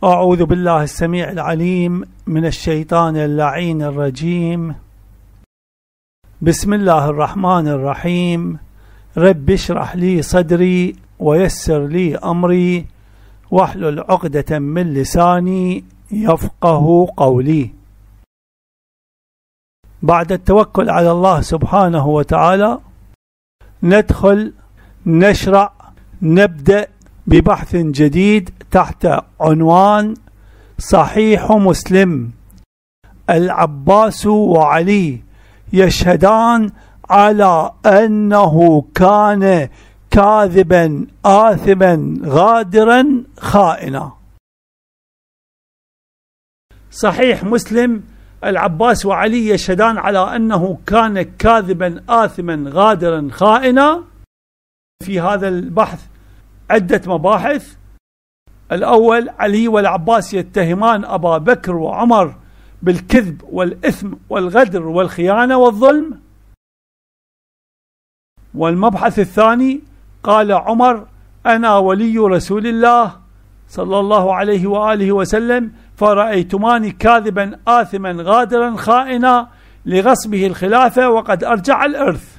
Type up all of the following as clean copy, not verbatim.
أعوذ بالله السميع العليم من الشيطان اللعين الرجيم. بسم الله الرحمن الرحيم. رب اشرح لي صدري ويسر لي أمري واحلل عقدة من لساني يفقه قولي. بعد التوكل على الله سبحانه وتعالى نبدأ ببحث جديد تحت عنوان صحيح مسلم. العباس وعلي يشهدان على أنه كان كاذبا آثما غادرا خائنا. صحيح مسلم: العباس وعلي يشهدان على أنه كان كاذبا آثما غادرا خائنا. في هذا البحث عدة مباحث. الأول: علي والعباس يتهمان أبا بكر وعمر بالكذب والإثم والغدر والخيانة والظلم. والمبحث الثاني: قال عمر: أنا ولي رسول الله صلى الله عليه وآله وسلم فرأيتماني كاذبا آثما غادرا خائنا لغصبه الخلافة وقد أرجع الإرث.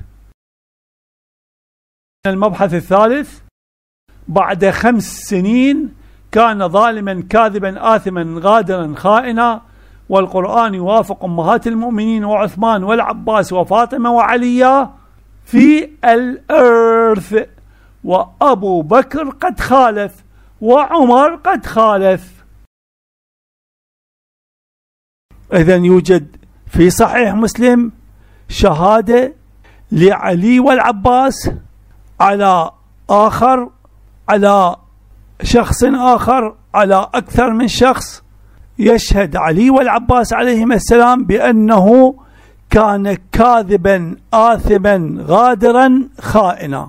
المبحث الثالث: بعد 5 سنين كان ظالما كاذبا آثما غادرا خائنا، والقرآن يوافق أمهات المؤمنين وعثمان والعباس وفاطمة وعلي في الإرث، وأبو بكر قد خالف وعمر قد خالف. إذن يوجد في صحيح مسلم شهادة لعلي والعباس على شخص آخر، على أكثر من شخص. يشهد علي والعباس عليهما السلام بأنه كان كاذبا آثما غادرا خائنا.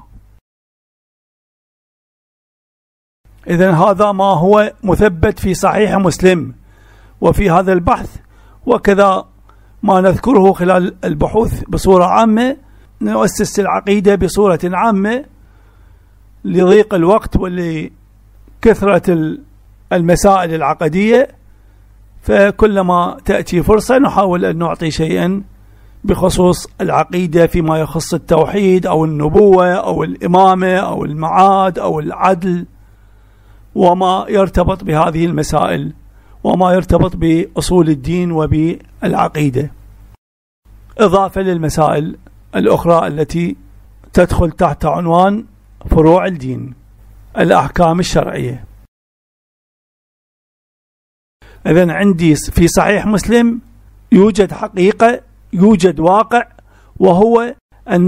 إذن هذا ما هو مثبت في صحيح مسلم. وفي هذا البحث وكذا ما نذكره خلال البحوث بصورة عامة، نؤسس العقيدة بصورة عامة لضيق الوقت ولكثرة المسائل العقدية، فكلما تأتي فرصة نحاول أن نعطي شيئا بخصوص العقيدة فيما يخص التوحيد أو النبوة أو الإمامة أو المعاد أو العدل وما يرتبط بهذه المسائل وما يرتبط بأصول الدين وبالعقيدة، إضافة للمسائل الأخرى التي تدخل تحت عنوان فروع الدين، الأحكام الشرعية. إذن عندي في صحيح مسلم يوجد حقيقة، يوجد واقع، وهو أن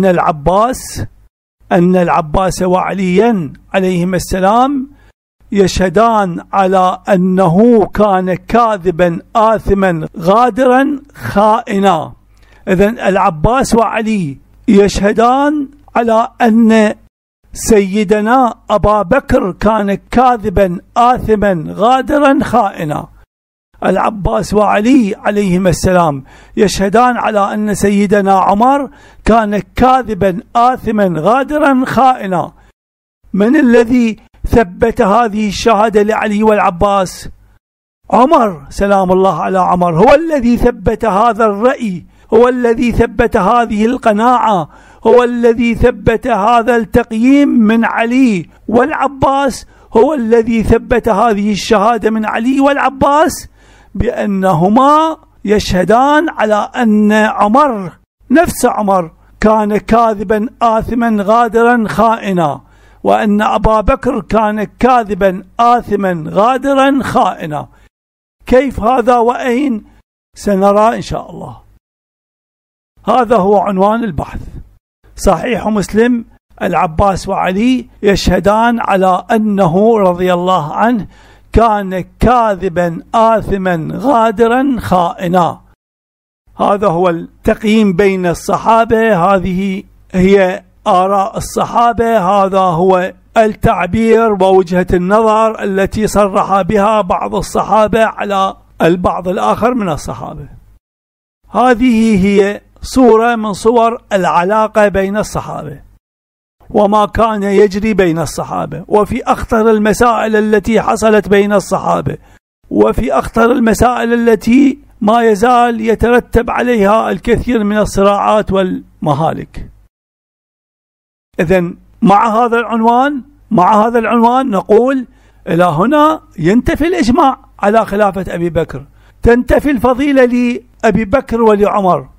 العباس وعليا عليهما السلام يشهدان على أنه كان كاذبا آثما غادرا خائنا. إذن العباس وعلي يشهدان على أن سيدنا أبا بكر كان كاذبا آثما غادرا خائنا. العباس وعلي عليهما السلام يشهدان على أن سيدنا عمر كان كاذبا آثما غادرا خائنا. من الذي ثبت هذه الشهادة لعلي والعباس؟ عمر سلام الله على عمر، هو الذي ثبت هذا الرأي، هو الذي ثبت هذه القناعة، هو الذي ثبت هذا التقييم من علي والعباس، هو الذي ثبت هذه الشهادة من علي والعباس بأنهما يشهدان على أن عمر نفس عمر كان كاذبا آثما غادرا خائنا، وأن أبا بكر كان كاذبا آثما غادرا خائنا. كيف هذا وأين؟ سنرى إن شاء الله. هذا هو عنوان البحث. صحيح مسلم: العباس وعلي يشهدان على أنه رضي الله عنه كان كاذبا آثما غادرا خائنا. هذا هو التقييم بين الصحابة، هذه هي آراء الصحابة، هذا هو التعبير ووجهة النظر التي صرح بها بعض الصحابة على البعض الآخر من الصحابة. هذه هي صورة من صور العلاقة بين الصحابة وما كان يجري بين الصحابة، وفي أخطر المسائل التي حصلت بين الصحابة وفي أخطر المسائل التي ما يزال يترتب عليها الكثير من الصراعات والمهالك. إذن مع هذا العنوان نقول إلى هنا ينتفي الإجماع على خلافة أبي بكر، تنتفي الفضيلة لأبي بكر ولعمر،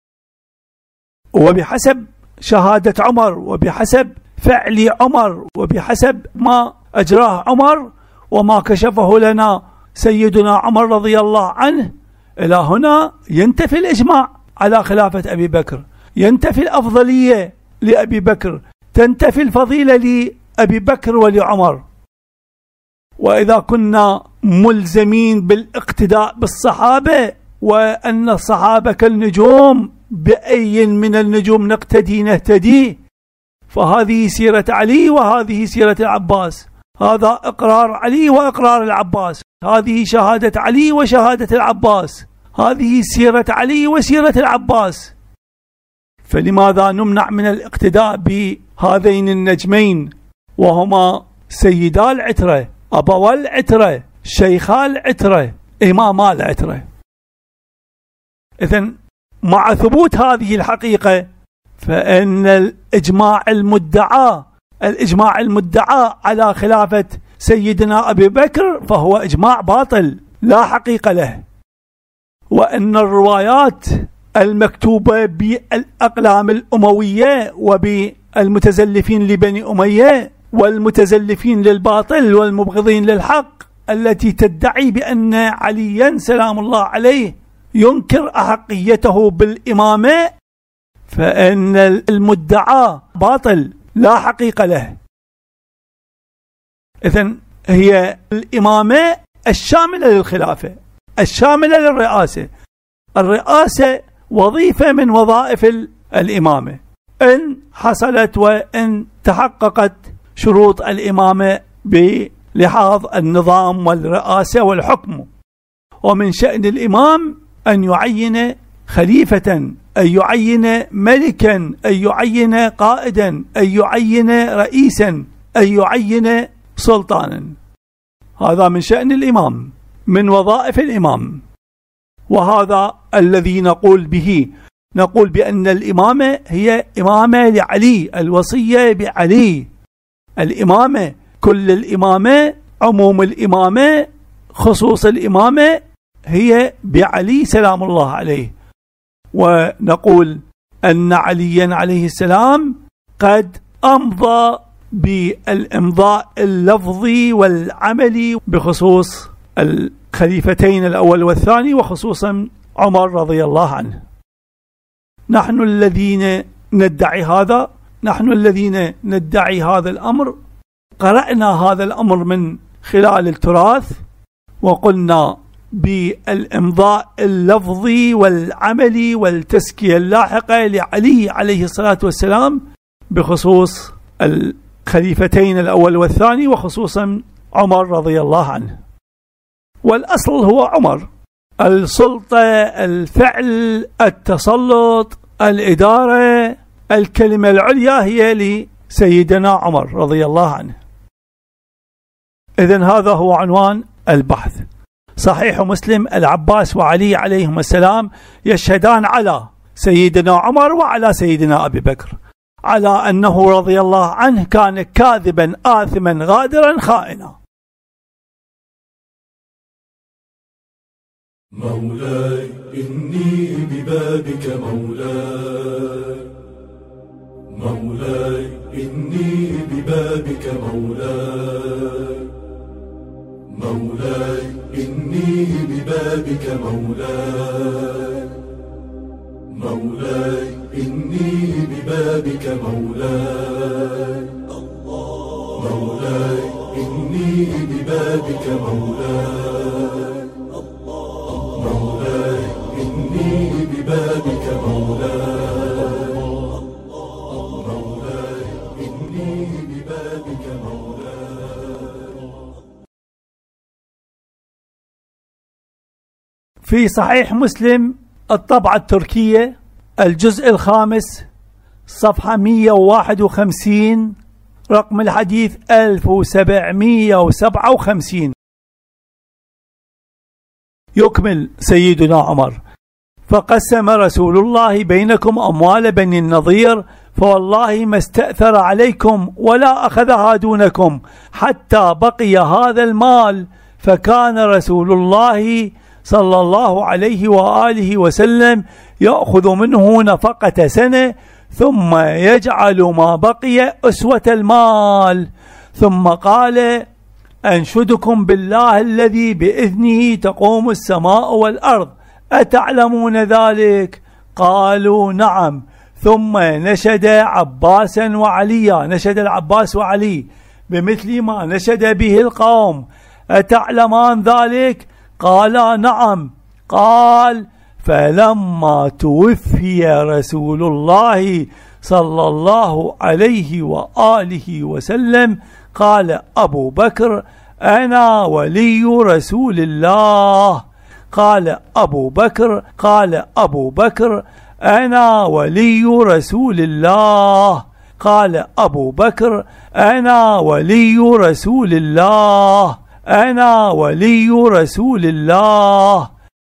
وبحسب شهادة عمر وبحسب فعل عمر وبحسب ما أجراه عمر وما كشفه لنا سيدنا عمر رضي الله عنه، إلى هنا ينتفي الإجماع على خلافة أبي بكر، ينتفي الأفضلية لأبي بكر، تنتفي الفضيلة لأبي بكر ولعمر. وإذا كنا ملزمين بالاقتداء بالصحابة وأن الصحابة كالنجوم، بأي من النجوم نقتدي نهتدي، فهذه سيرة علي وهذه سيرة العباس، هذا إقرار علي وإقرار العباس، هذه شهادة علي وشهادة العباس، هذه سيرة علي وسيرة العباس. فلماذا نمنع من الاقتداء بهذين النجمين وهما سيدا العترة، أبوا العترة، شيخا العترة، إماما العترة؟ إذن مع ثبوت هذه الحقيقة فإن الإجماع المدعى على خلافة سيدنا أبي بكر فهو إجماع باطل لا حقيقة له، وأن الروايات المكتوبة بالأقلام الأموية وبالمتزلفين لبني أمية والمتزلفين للباطل والمبغضين للحق التي تدعي بأن عليا سلام الله عليه ينكر أحقيته بالإمامة، فإن المدعى باطل لا حقيقة له. إذن هي الإمامة الشاملة للخلافة، الشاملة للرئاسة. الرئاسة وظيفة من وظائف الإمامة إن حصلت وإن تحققت شروط الإمامة بلحاظ النظام والرئاسة والحكم. ومن شأن الإمام أن يعين خليفة، أن يعين ملكا، أن يعين قائدا، أن يعين رئيسا، أن يعين سلطانا. هذا من شأن الإمام، من وظائف الإمام، وهذا الذي نقول به. نقول بأن الإمامة هي إمامة لعلي، الوصية بعلي. الإمامة كل الإمامة، عموم الإمامة، خصوص الإمامة هي بعلي سلام الله عليه. ونقول أن عليا عليه السلام قد أمضى بالإمضاء اللفظي والعملي بخصوص الخليفتين الأول والثاني، وخصوصا عمر رضي الله عنه. نحن الذين ندعي هذا الأمر قرأنا هذا الأمر من خلال التراث، وقلنا بالإمضاء اللفظي والعملي والتزكية اللاحقة لعلي عليه الصلاة والسلام بخصوص الخليفتين الأول والثاني، وخصوصا عمر رضي الله عنه. والأصل هو عمر، السلطة، الفعل، التسلط، الإدارة، الكلمة العليا هي لسيدنا عمر رضي الله عنه. إذن هذا هو عنوان البحث. صحيح مسلم العباس وعلي عليهم السلام يشهدان على سيدنا عمر وعلى سيدنا أبي بكر على أنه رضي الله عنه كان كاذبا آثما غادرا خائنا. مولاي إني ببابك مولاي، مولاي إني ببابك مولاي، مولاي إني ببابك مولاي، مولاي إني ببابك مولاي، مولاي إني ببابك مولاي، مولاي إني ببابك مولاي، مولاي إني ببابك مولاي. في صحيح مسلم الطبعة التركية الجزء الخامس صفحة 151 رقم الحديث 1757 يكمل سيدنا عمر: فقسم رسول الله بينكم أموال بني النضير، فوالله ما استأثر عليكم ولا أخذها دونكم حتى بقي هذا المال، فكان رسول الله صلى الله عليه وآله وسلم يأخذ منه نفقة سنة، ثم يجعل ما بقي أسوة المال. ثم قال: أنشدكم بالله الذي بإذنه تقوم السماء والأرض، أتعلمون ذلك؟ قالوا: نعم. ثم نشد عباسا وعليا، نشد العباس وعلي بمثل ما نشد به القوم: أتعلمان ذلك؟ قالا: نعم. قال: فلما توفي رسول الله صلى الله عليه وآله وسلم قال أبو بكر: أنا ولي رسول الله. قال أبو بكر: أنا ولي رسول الله. قال أبو بكر: أنا ولي رسول الله. أنا ولي رسول الله.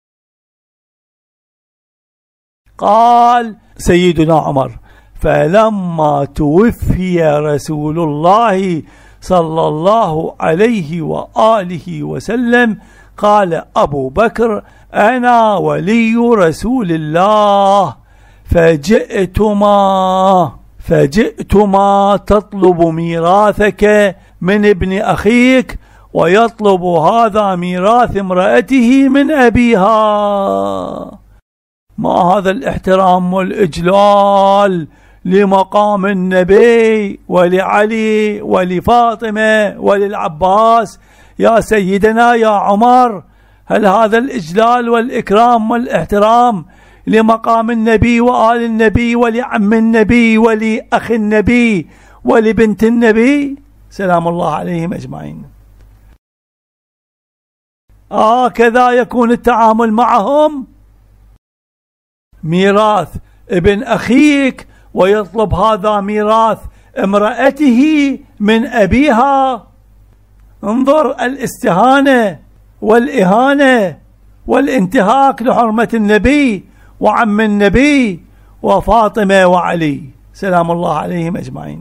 قال سيدنا عمر: فلما توفي رسول الله صلى الله عليه وآله وسلم قال أبو بكر: أنا ولي رسول الله. فجئتما تطلب ميراثك من ابن أخيك، ويطلب هذا ميراث امرأته من أبيها. ما هذا الاحترام والإجلال لمقام النبي ولعلي ولفاطمة وللعباس يا سيدنا يا عمر؟ هل هذا الإجلال والإكرام والاحترام لمقام النبي وآل النبي ولعم النبي ولأخ النبي ولبنت النبي سلام الله عليهم أجمعين؟ كذا يكون التعامل معهم. ميراث ابن أخيك ويطلب هذا ميراث امرأته من أبيها. انظر الاستهانة والإهانة والانتهاك لحرمة النبي وعم النبي وفاطمة وعلي سلام الله عليهم أجمعين.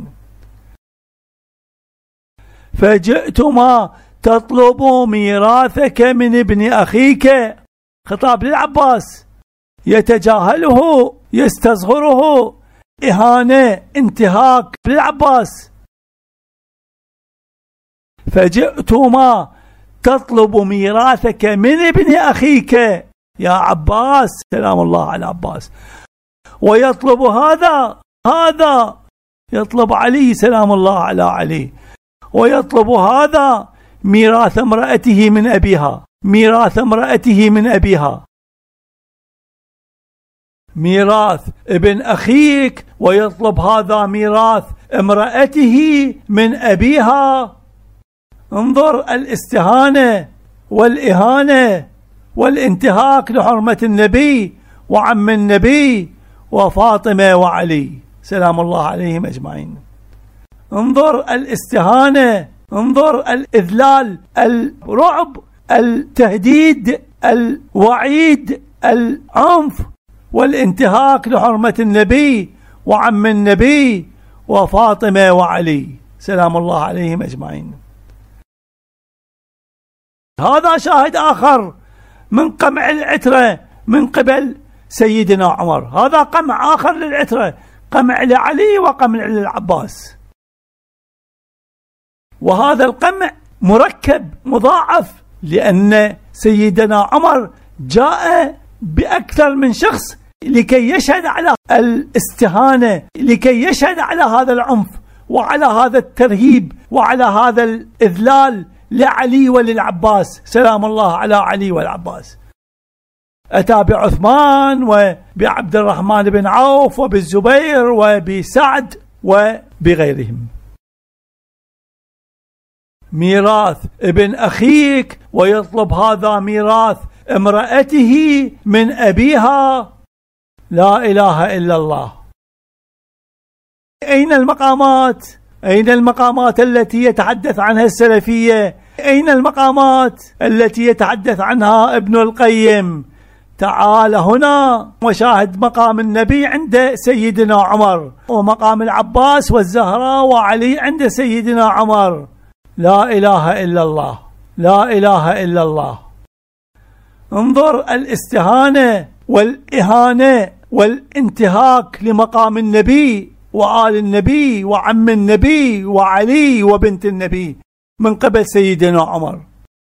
فجئتما تطلب ميراثك من ابن أخيك، خطاب للعباس، يتجاهله يستصغره، إهانة انتهاك للعباس. فجئتما تطلب ميراثك من ابن أخيك يا عباس سلام الله على عباس، ويطلب هذا يطلب علي سلام الله على علي، ويطلب هذا ميراث امرأته من أبيها، ميراث امرأته من أبيها، ميراث ابن أخيك ويطلب هذا ميراث امرأته من أبيها. انظر الاستهانة والإهانة والانتهاك لحرمة النبي وعم النبي وفاطمة وعلي سلام الله عليهم أجمعين. انظر الاستهانة، انظر الإذلال، الرعب، التهديد، الوعيد، العنف والانتهاك لحرمة النبي وعم النبي وفاطمة وعلي سلام الله عليهم أجمعين. هذا شاهد آخر من قمع العترة من قبل سيدنا عمر، هذا قمع آخر للعترة، قمع لعلي وقمع للعباس. وهذا القمع مركب مضاعف، لأن سيدنا عمر جاء بأكثر من شخص لكي يشهد على الاستهانة، لكي يشهد على هذا العنف وعلى هذا الترهيب وعلى هذا الإذلال لعلي وللعباس سلام الله على علي والعباس. أتى بعثمان وبعبد الرحمن بن عوف وبالزبير وبسعد وبغيرهم. ميراث ابن أخيك ويطلب هذا ميراث امرأته من أبيها. لا إله إلا الله. أين المقامات؟ أين المقامات التي يتحدث عنها السلفية أين المقامات التي يتحدث عنها ابن القيم؟ تعال هنا وشاهد مقام النبي عند سيدنا عمر، ومقام العباس والزهراء وعلي عند سيدنا عمر. لا إله إلا الله، لا إله إلا الله. انظر الاستهانة والإهانة والانتهاك لمقام النبي وآل النبي وعم النبي وعلي وبنت النبي من قبل سيدنا عمر.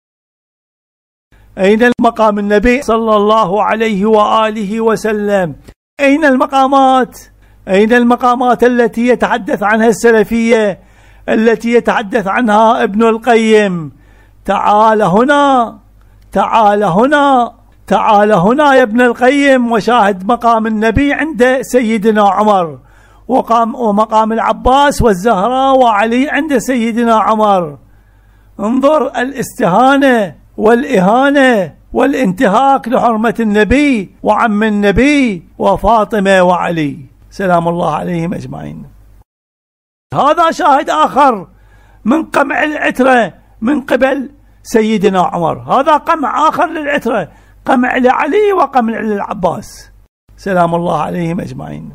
أين المقام النبي صلى الله عليه وآله وسلم؟ أين المقامات؟ أين المقامات التي يتحدث عنها السلفية، التي يتحدث عنها ابن القيم؟ تعال هنا، تعال هنا، تعال هنا يا ابن القيم وشاهد مقام النبي عند سيدنا عمر، ومقام العباس والزهراء وعلي عند سيدنا عمر. انظر الاستهانة والإهانة والانتهاك لحرمة النبي وعم النبي وفاطمة وعلي سلام الله عليهم أجمعين. هذا شاهد آخر من قمع العترة من قبل سيدنا عمر، هذا قمع آخر للعترة، قمع لعلي وقمع للعباس سلام الله عليهم أجمعين.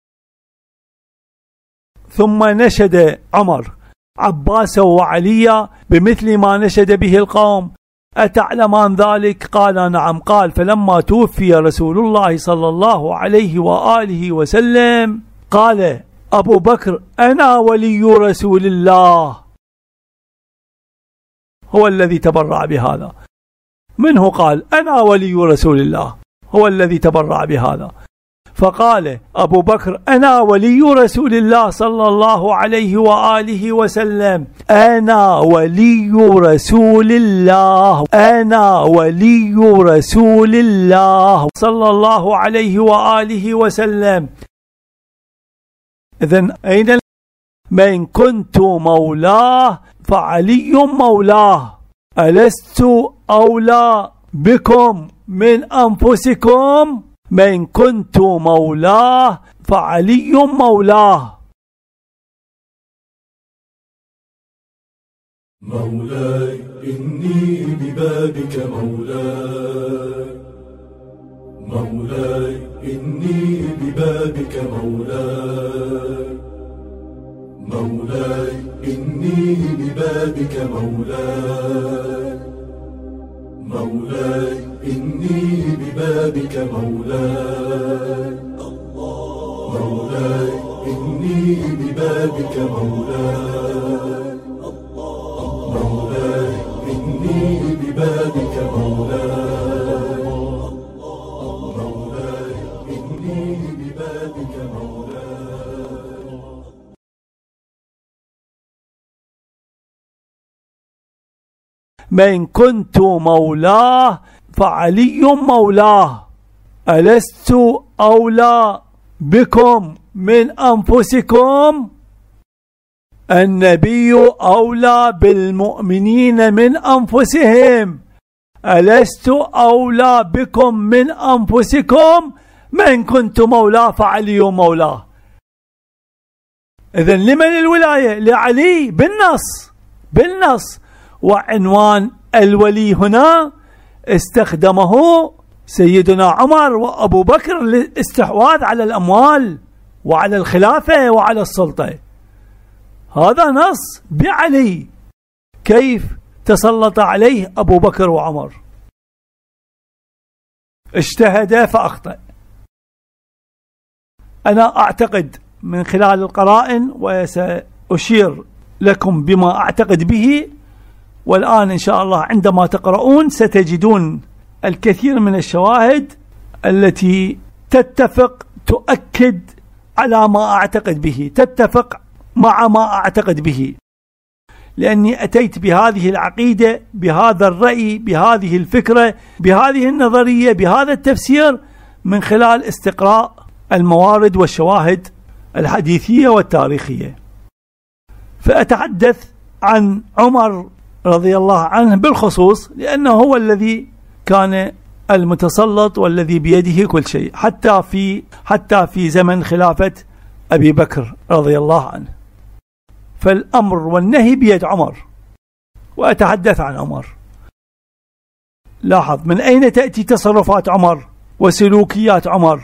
ثم نشد عمر عباس وعلي بمثل ما نشد به القوم، أتعلمان ذلك؟ قال نعم. قال فلما توفي رسول الله صلى الله عليه وآله وسلم قال أبو بكر أنا ولي رسول الله، هو الذي تبرع بهذا. منه قال أنا ولي رسول الله، هو الذي تبرع بهذا. فقال أبو بكر أنا ولي رسول الله صلى الله عليه وآله وسلم، أنا ولي رسول الله، أنا ولي رسول الله صلى الله عليه وآله وسلم. إذن أين من كنت مولاه فعلي مولاه، ألست أولى بكم من أنفسكم؟ من كنت مولاه فعلي مولاه. مولاي إني ببابك مولاي، مولاي إني ببابك مولاي، مولاي إني ببابك مولاي، مولاي إني ببابك مولاي، مولاي إني ببابك مولاي، مولاي إني ببابك مولاي، مولاي إني ببابك مولاي. من كنت مولاه فعلي مولاه، ألست أولى بكم من أنفسكم؟ النبي أولى بالمؤمنين من أنفسهم، ألست أولى بكم من أنفسكم؟ من كنت مولاه فعلي مولاه. إذن لمن الولاية؟ لعلي بالنص، بالنص. وعنوان الولي هنا استخدمه سيدنا عمر وأبو بكر للاستحواذ على الأموال وعلى الخلافة وعلى السلطة. هذا نص بعلي، كيف تسلط عليه أبو بكر وعمر؟ اجتهد فأخطأ. أنا أعتقد من خلال القرائن وسأشير لكم بما أعتقد به، والآن إن شاء الله عندما تقرؤون ستجدون الكثير من الشواهد التي تتفق تؤكد على ما أعتقد به، تتفق مع ما أعتقد به، لأني أتيت بهذه العقيدة، بهذا الرأي، بهذه الفكرة، بهذه النظرية، بهذا التفسير من خلال استقراء الموارد والشواهد الحديثية والتاريخية. فأتحدث عن عمر رضي الله عنه بالخصوص، لأنه هو الذي كان المتسلط والذي بيده كل شيء، حتى في زمن خلافة أبي بكر رضي الله عنه. فالأمر والنهي بيد عمر، وأتحدث عن عمر. لاحظ من أين تأتي تصرفات عمر وسلوكيات عمر،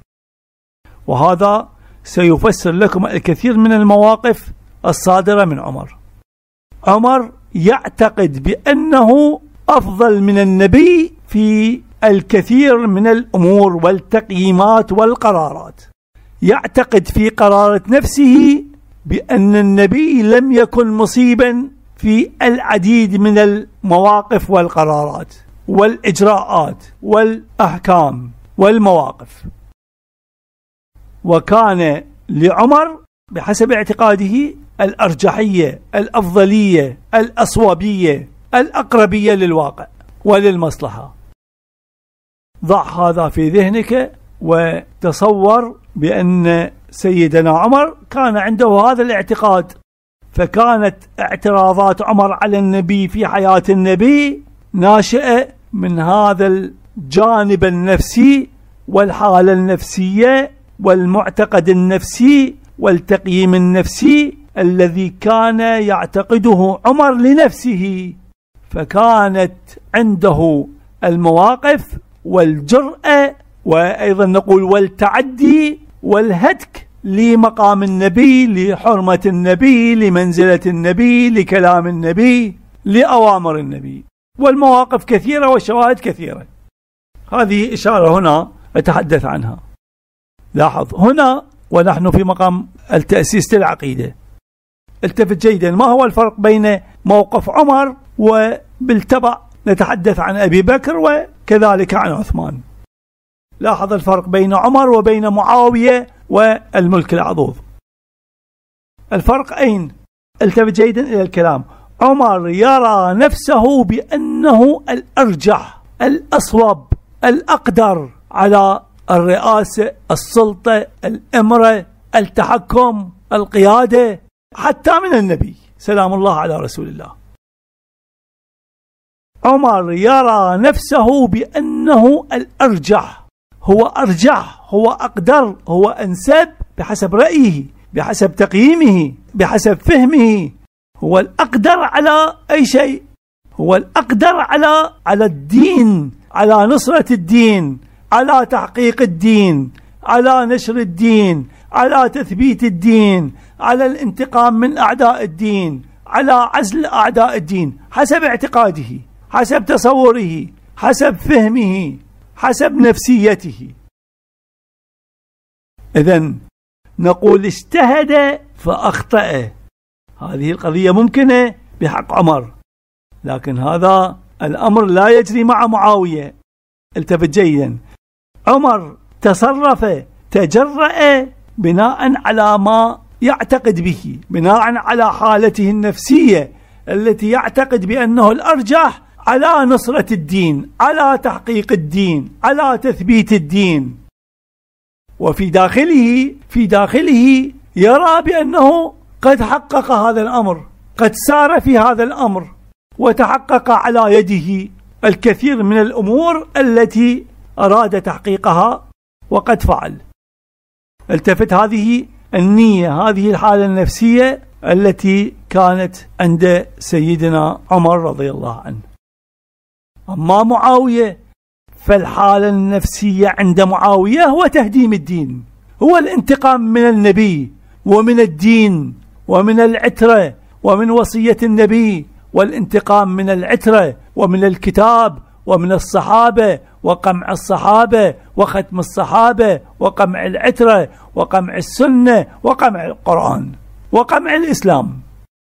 وهذا سيفسر لكم الكثير من المواقف الصادرة من عمر. عمر يعتقد بأنه أفضل من النبي في الكثير من الأمور والتقييمات والقرارات. يعتقد في قرارة نفسه بأن النبي لم يكن مصيبا في العديد من المواقف والقرارات والإجراءات والأحكام والمواقف. وكان لعمر بحسب اعتقاده الأرجحية، الأفضلية، الأصوابية، الأقربية للواقع وللمصلحة. ضع هذا في ذهنك وتصور بأن سيدنا عمر كان عنده هذا الاعتقاد، فكانت اعتراضات عمر على النبي في حياة النبي ناشئة من هذا الجانب النفسي والحالة النفسية والمعتقد النفسي والتقييم النفسي الذي كان يعتقده عمر لنفسه. فكانت عنده المواقف والجرأة وأيضا نقول والتعدي والهتك لمقام النبي، لحرمة النبي، لمنزلة النبي، لكلام النبي، لأوامر النبي. والمواقف كثيرة والشواهد كثيرة. هذه إشارة هنا أتحدث عنها. لاحظ هنا ونحن في مقام التأسيس للعقيدة، التفت جيدا ما هو الفرق بين موقف عمر وبالتبع نتحدث عن أبي بكر وكذلك عن عثمان. لاحظ الفرق بين عمر وبين معاوية والملك العضوض. الفرق أين؟ التفت جيدا إلى الكلام. عمر يرى نفسه بأنه الأرجح، الأصوب، الأقدر على الرئاسة، السلطة، الإمرة، التحكم، القيادة، حتى من النبي سلام الله على رسول الله. عمر يرى نفسه بأنه الأرجح، هو أرجح، هو أقدر، هو أنسب بحسب رأيه، بحسب تقييمه، بحسب فهمه. هو الأقدر على أي شيء، هو الأقدر على الدين، على نصرة الدين، على تحقيق الدين، على نشر الدين، على تثبيت الدين، على الانتقام من أعداء الدين، على عزل أعداء الدين، حسب اعتقاده، حسب تصوره، حسب فهمه، حسب نفسيته. إذن نقول اجتهد فأخطأ. هذه القضية ممكنة بحق عمر، لكن هذا الأمر لا يجري مع معاوية. التفت جيدا. عمر تصرف، تجرأ بناء على ما يعتقد به، بناء على حالته النفسية التي يعتقد بأنه الأرجح على نصرة الدين، على تحقيق الدين، على تثبيت الدين. وفي داخله يرى بأنه قد حقق هذا الأمر، قد سار في هذا الأمر وتحقق على يده الكثير من الأمور التي أراد تحقيقها وقد فعل. التفت هذه النية، هذه الحالة النفسية التي كانت عند سيدنا عمر رضي الله عنه. أما معاوية فالحالة النفسية عند معاوية هو تهديم الدين، هو الانتقام من النبي ومن الدين ومن العترة ومن وصية النبي، والانتقام من العترة ومن الكتاب ومن الصحابة وقمع الصحابة وختم الصحابة وقمع العترة وقمع السنة وقمع القرآن وقمع الإسلام.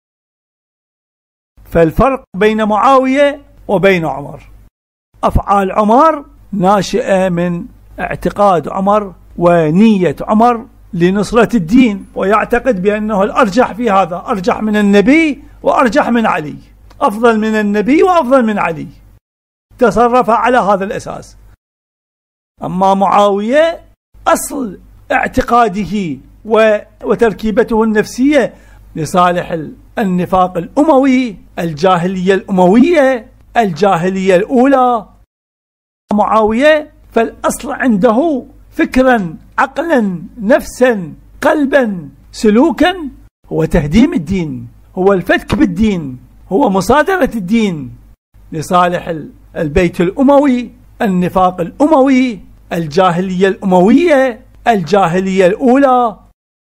فالفرق بين معاوية وبين عمر، أفعال عمر ناشئة من اعتقاد عمر ونية عمر لنصرة الدين، ويعتقد بأنه الأرجح في هذا، أرجح من النبي وأرجح من علي، أفضل من النبي وأفضل من علي. تصرف على هذا الأساس. أما معاوية أصل اعتقاده وتركيبته النفسية لصالح النفاق الأموي، الجاهلية الأموية، الجاهلية الأولى. معاوية فالأصل عنده فكرا، عقلا، نفسا، قلبا، سلوكا هو تهديم الدين، هو الفتك بالدين، هو مصادرة الدين لصالح البيت الأموي، النفاق الأموي، الجاهلية الأموية، الجاهلية الأولى.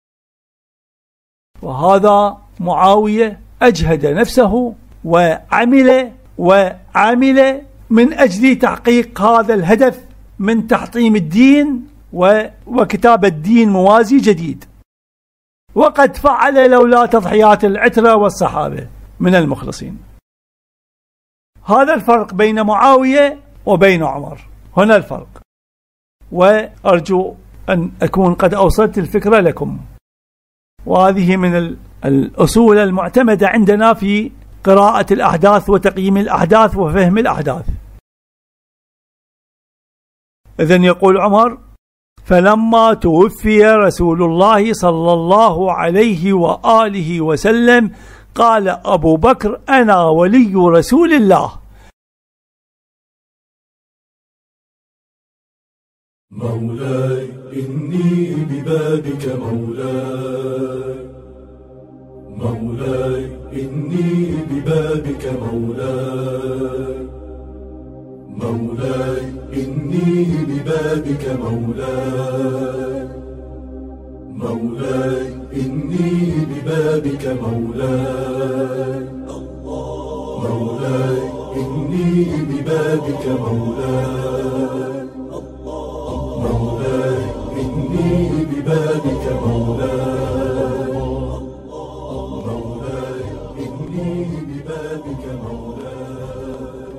وهذا معاوية أجهد نفسه وعمل من أجل تحقيق هذا الهدف من تحطيم الدين وكتابة دين موازي جديد، وقد فعل لولا تضحيات العترة والصحابة من المخلصين. هذا الفرق بين معاوية وبين عمر، هنا الفرق. وأرجو أن أكون قد أوصلت الفكرة لكم، وهذه من الأصول المعتمدة عندنا في قراءة الأحداث وتقييم الأحداث وفهم الأحداث. إذن يقول عمر: فلما توفي رسول الله صلى الله عليه وآله وسلم قال أبو بكر: أنا ولي رسول الله. مولاي إني ببابك مولاي، مولاي إني ببابك مولاي، مولاي إني ببابك مولاي، مولاي إني ببابك مولاي، مولاي إني ببابك مولاي، مولاي إني ببابك مولاي، مولاي إني ببابك مولاي.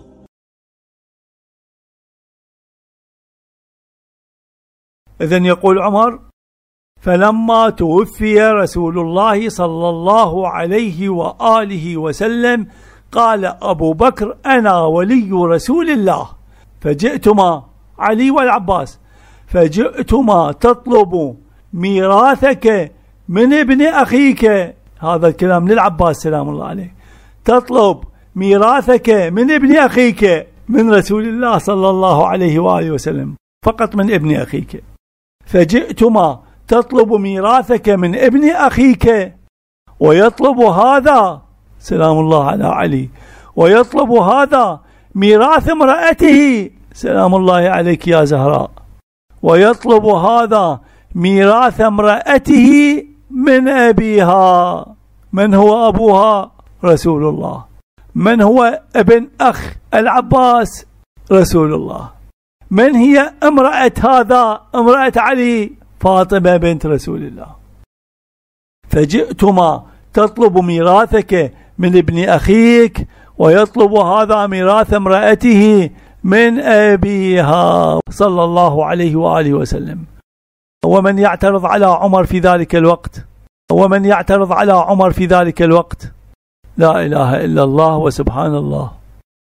إذن يقول عمر: فلما توفي رسول الله صلى الله عليه وآله وسلم قال أبو بكر: أنا ولي رسول الله. فجئتما علي والعباس، فجئتما تطلب ميراثك من ابن أخيك. هذا الكلام للعباس سلام الله عليه. تطلب ميراثك من ابن أخيك، من رسول الله صلى الله عليه وآله وسلم، فقط من ابن أخيك. فجئتما تطلب ميراثك من ابن أخيك، ويطلب هذا سلام الله على علي، ويطلب هذا ميراث امرأته سلام الله عليك يا زهراء، ويطلب هذا ميراث امرأته من أبيها. من هو أبوها؟ رسول الله. من هو ابن أخ العباس؟ رسول الله. من هي امرأة هذا؟ امرأة علي، فاطمة بنت رسول الله. فجئتما تطلب ميراثك من ابن أخيك، ويطلب هذا ميراث امرأته من أبيها صلى الله عليه وآله وسلم. ومن يعترض على عمر في ذلك الوقت؟ ومن يعترض على عمر في ذلك الوقت؟ لا إله إلا الله وسبحان الله.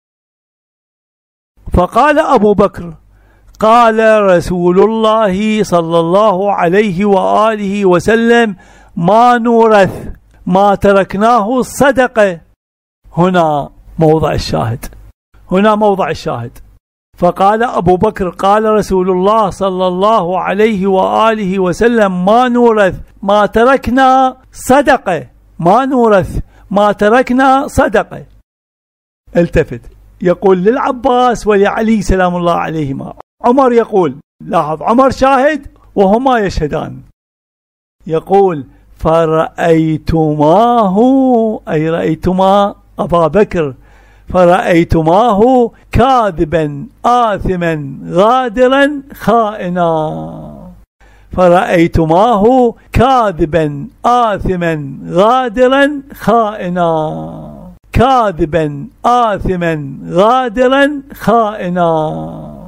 فقال أبو بكر: قال رسول الله صلى الله عليه وآله وسلم: ما نورث ما تركناه صدقة. هنا موضع الشاهد، هنا موضع الشاهد. فقال أبو بكر: قال رسول الله صلى الله عليه وآله وسلم: ما نورث ما تركنا صدقة، ما نورث ما تركنا صدقة. التفت يقول للعباس ولعلي سلام الله عليهما. عمر يقول، لاحظ عمر شاهد وهما يشهدان، يقول: فرأيتماه، أي رأيتما أبا بكر، فرأيتماه كاذبا آثما غادرا خائنا، فرأيتماه كاذبا آثما غادرا خائنا، كاذبا آثما غادرا خائنا.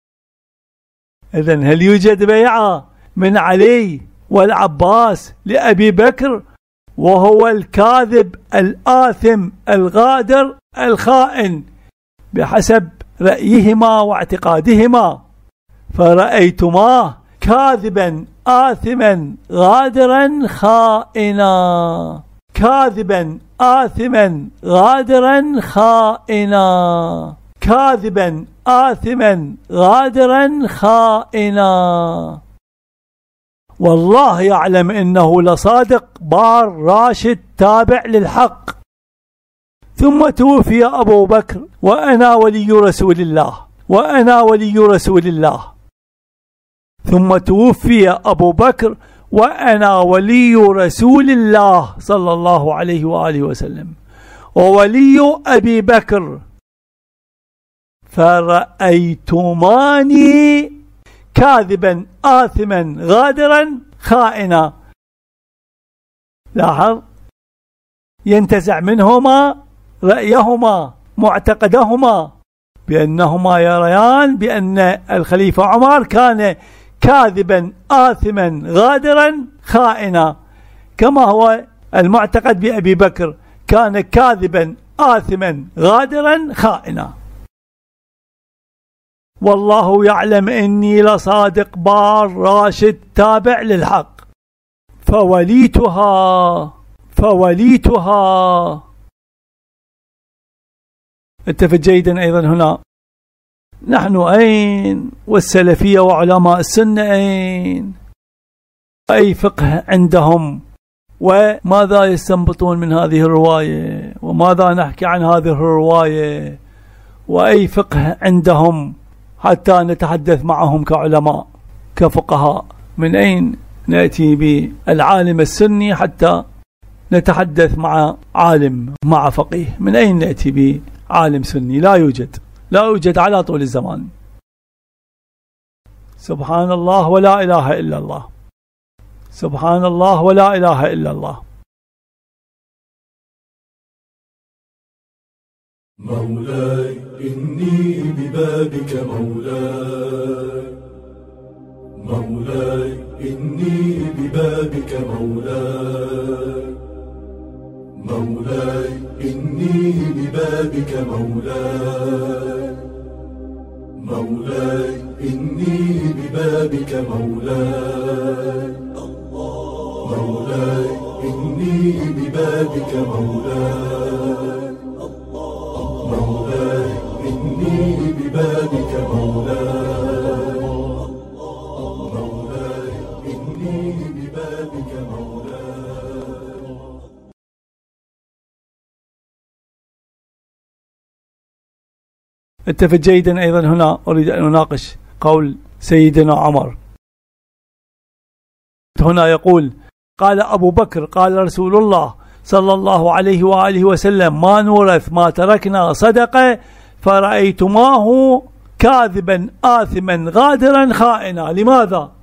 إذن هل يوجد بيعة من علي والعباس لأبي بكر وهو الكاذب الآثم الغادر الخائن بحسب رأيهما واعتقادهما؟ فرأيتماه كاذبا آثما غادرا خائنا، كاذبا آثما غادرا خائنا، كاذبا آثما غادرا خائنا. والله يعلم إنه لصادق بار راشد تابع للحق. ثم توفي أبو بكر وأنا ولي رسول الله، وأنا ولي رسول الله. ثم توفي أبو بكر وأنا ولي رسول الله صلى الله عليه وآله وسلم، وولي أبي بكر، فرأيتماني كاذبا آثما غادرا خائنا. لاحظ، ينتزع منهما رأيهما، معتقدهما، بأنهما يريان بأن الخليفة عمر كان كاذبا آثما غادرا خائنا، كما هو المعتقد بأبي بكر، كان كاذبا آثما غادرا خائنا. والله يعلم إني لصادق بار راشد تابع للحق، فوليتها. اتفق جيدا أيضا هنا، نحن أين؟ والسلفية وعلماء السنة أين؟ أي فقه عندهم؟ وماذا يستنبطون من هذه الرواية؟ وماذا نحكي عن هذه الرواية؟ وأي فقه عندهم حتى نتحدث معهم كعلماء كفقهاء؟ من أين نأتي بالعالم السني حتى نتحدث مع عالم مع فقيه؟ من أين نأتي بعالم سني؟ لا يوجد على طول الزمان. سبحان الله ولا إله إلا الله، سبحان الله ولا إله إلا الله. مولاي إني ببابك مولاي، مولاي إني ببابك مولاي، مولاي إني ببابك مولاي، مولاي إني ببابك مولاي، مولاي إني ببابك مولاي، مولاي إني ببابك مولاي، مولاي إني ببابك مولاي. اتفق جيدا أيضا هنا، أريد أن أناقش قول سيدنا عمر. هنا يقول: قال أبو بكر قال رسول الله صلى الله عليه وآله وسلم: ما نورث ما تركنا صدقة، فرأيتماه كاذبا آثما غادرا خائنا. لماذا؟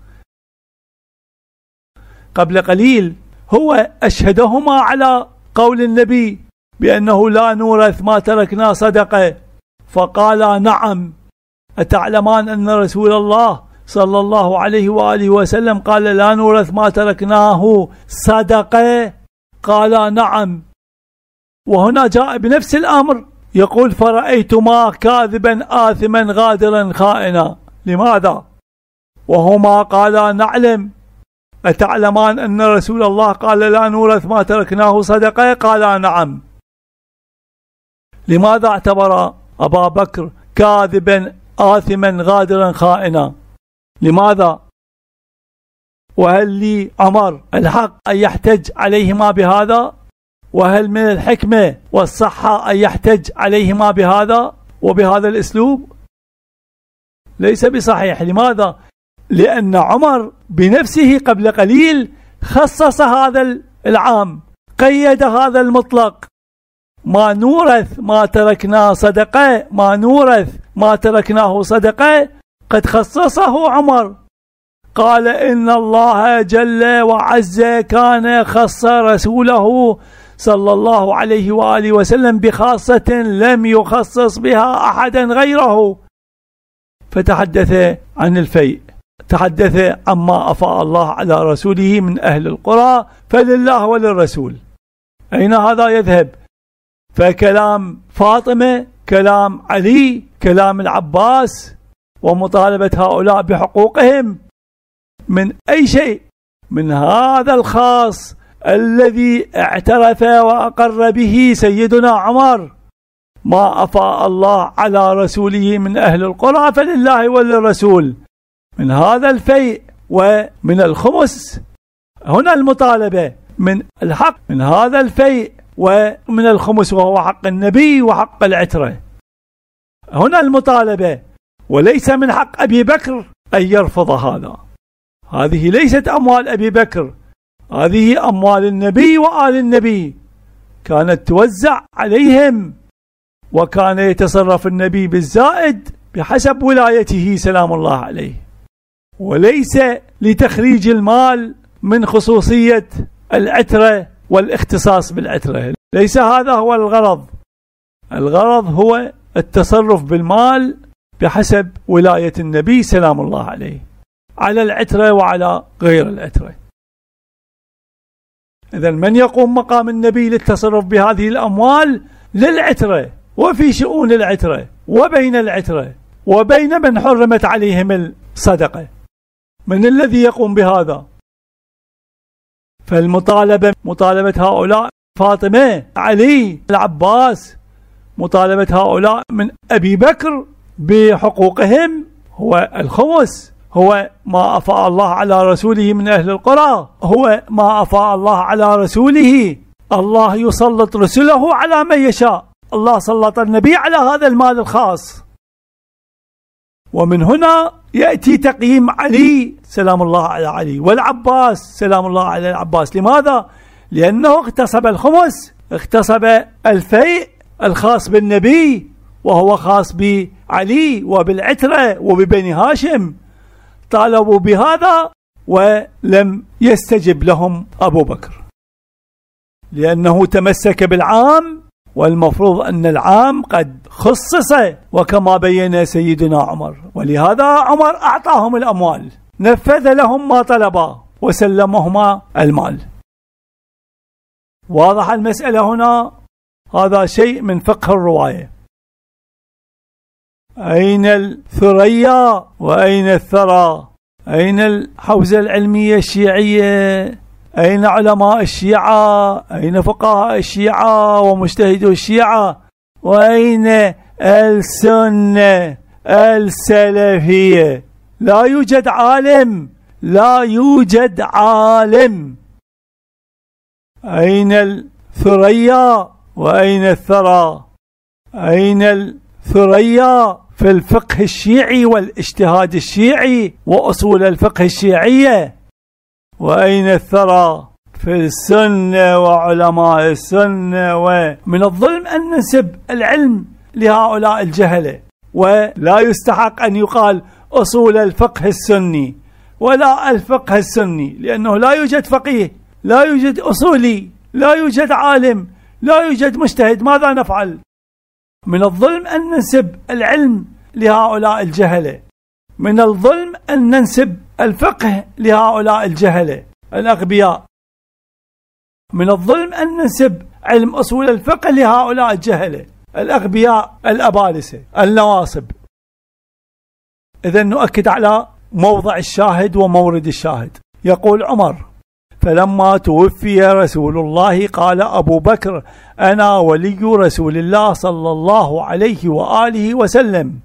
قبل قليل هو أشهدهما على قول النبي بأنه لا نورث ما تركنا صدقة، فقال: نعم. أتعلمان أن رسول الله صلى الله عليه وآله وسلم قال: لا نورث ما تركناه صدقة؟ قال: نعم. وهنا جاء بنفس الأمر يقول: فرأيتما كاذبا آثما غادرا خائنا. لماذا؟ وهما قالا: نعلم. أتعلمان أن رسول الله قال: لا نورث ما تركناه صدقة؟ قال: نعم. لماذا اعتبر أبا بكر كاذبا آثما غادرا خائنا؟ لماذا؟ وهل لي عمر الحق أن يحتج عليهما بهذا؟ وهل من الحكمة والصحة أن يحتج عليهما بهذا وبهذا الأسلوب؟ ليس بصحيح. لماذا؟ لأن عمر بنفسه قبل قليل خصص هذا العام، قيد هذا المطلق: ما نورث ما تركنا صدقة، ما نورث ما تركناه صدقة. قد خصصه عمر، قال: إن الله جل وعز كان خص رسوله صلى الله عليه وآله وسلم بخاصة لم يخصص بها أحدا غيره. فتحدث عن الفيء، تحدث عما أفاء الله على رسوله من أهل القرى، فلله وللرسول. أين هذا يذهب؟ فكلام فاطمة، كلام علي، كلام العباس، ومطالبة هؤلاء بحقوقهم من أي شيء؟ من هذا الخاص الذي اعترف وأقر به سيدنا عمر: ما أفاء الله على رسوله من أهل القرى فلله وللرسول. من هذا الفيء ومن الخمس، هنا المطالبة من الحق، من هذا الفيء ومن الخمس وهو حق النبي وحق العترة. هنا المطالبة، وليس من حق أبي بكر أن يرفض هذا. هذه ليست أموال أبي بكر، هذه أموال النبي وآل النبي، كانت توزع عليهم، وكان يتصرف النبي بالزائد بحسب ولايته سلام الله عليه، وليس لتخريج المال من خصوصية العترة والاختصاص بالعترة. ليس هذا هو الغرض. الغرض هو التصرف بالمال بحسب ولاية النبي سلام الله عليه على العترة وعلى غير العترة. إذن من يقوم مقام النبي للتصرف بهذه الأموال للعترة وفي شؤون العترة وبين العترة وبين من حرمت عليهم الصدقة؟ من الذي يقوم بهذا؟ فالمطالبة مطالبة هؤلاء فاطمة، علي، العباس، مطالبة هؤلاء من أبي بكر بحقوقهم هو الخمس، هو ما أفاء الله على رسوله من أهل القرى، هو ما أفاء الله على رسوله. الله يسلط رسله على من يشاء، الله سلط النبي على هذا المال الخاص. ومن هنا يأتي تقييم علي سلام الله على علي والعباس سلام الله على العباس. لماذا؟ لأنه اغتصب الخمس، اغتصب الفيء الخاص بالنبي وهو خاص بعلي وبالعترة وببني هاشم. طالبوا بهذا ولم يستجب لهم أبو بكر لأنه تمسك بالعام، والمفروض أن العام قد خصص وكما بين سيدنا عمر، ولهذا عمر أعطاهم الأموال، نفذ لهم ما طلبا وسلمهما المال. واضح المسألة هنا؟ هذا شيء من فقه الرواية. أين الثريا وأين الثرى؟ أين الحوزة العلمية الشيعية؟ أين علماء الشيعة؟ أين فقهاء الشيعة ومجتهدو الشيعة؟ وأين السنة السلفية؟ لا يوجد عالم، لا يوجد عالم. أين الثريا وأين الثرى؟ أين الثريا في الفقه الشيعي والاجتهاد الشيعي وأصول الفقه الشيعية؟ وأين الثرى في السنة وعلماء السنة؟ ومن الظلم أن ننسب العلم لهؤلاء الجهلة، ولا يستحق أن يقال أصول الفقه السني ولا الفقه السني، لأنه لا يوجد فقيه، لا يوجد أصولي، لا يوجد عالم، لا يوجد مجتهد. ماذا نفعل؟ من الظلم أن ننسب العلم لهؤلاء الجهلة، من الظلم أن ننسب الفقه لهؤلاء الجهلة الأغبياء، من الظلم أن ننسب علم أصول الفقه لهؤلاء الجهلة الأغبياء الأبالسة النواصب. إذن نؤكد على موضع الشاهد ومورد الشاهد. يقول عمر: فلما توفي رسول الله قال أبو بكر: أنا ولي رسول الله صلى الله عليه وآله وسلم.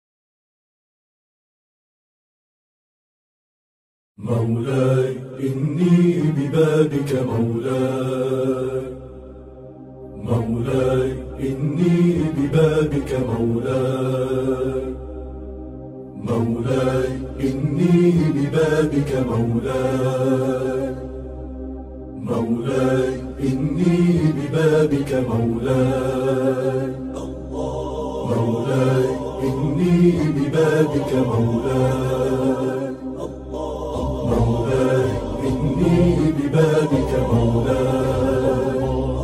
مولاي إني ببابك مولاي، مولاي إني ببابك مولاي، مولاي إني ببابك مولاي، مولاي إني ببابك مولاي، مولاي إني ببابك مولاي، مولاي إني ببابك مولاي،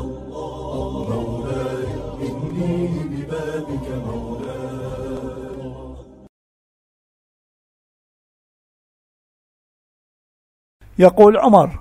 مولاي إني ببابك مولاي. يقول عمر: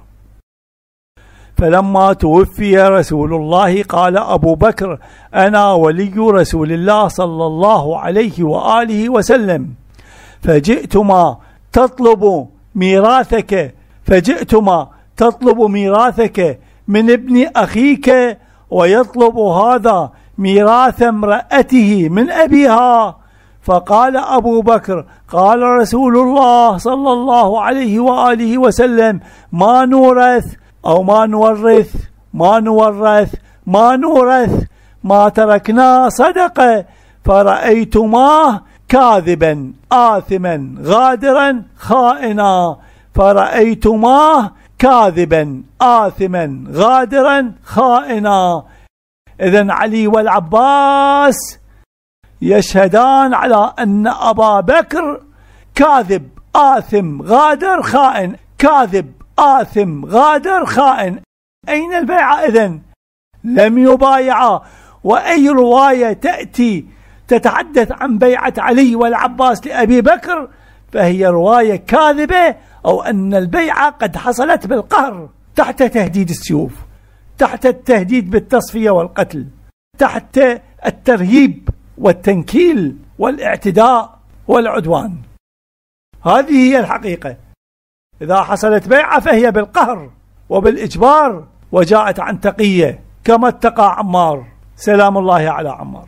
فلما توفي رسول الله قال أبو بكر: أنا ولي رسول الله صلى الله عليه وآله وسلم، فجئتما تطلب ميراثك، فجئتما تطلب ميراثك من ابن أخيك، ويطلب هذا ميراث امرأته من أبيها. فقال أبو بكر: قال رسول الله صلى الله عليه وآله وسلم: ما نورث أو ما نورث، ما نورث ما نورث ما تركنا صدقة، فرأيتماه كاذبا آثما غادرا خائنا، فرأيتماه كاذبا آثما غادرا خائنا. إذن علي والعباس يشهدان على أن أبا بكر كاذب آثم غادر خائن، كاذب آثم غادر خائن. أين البيعة إذن؟ لم يبايعا. وأي رواية تأتي تتحدث عن بيعة علي والعباس لأبي بكر فهي رواية كاذبة، أو أن البيعة قد حصلت بالقهر تحت تهديد السيوف، تحت التهديد بالتصفية والقتل، تحت الترهيب والتنكيل والاعتداء والعدوان. هذه هي الحقيقة. إذا حصلت بيعة فهي بالقهر وبالإجبار، وجاءت عن تقية كما اتقى عمار سلام الله على عمار.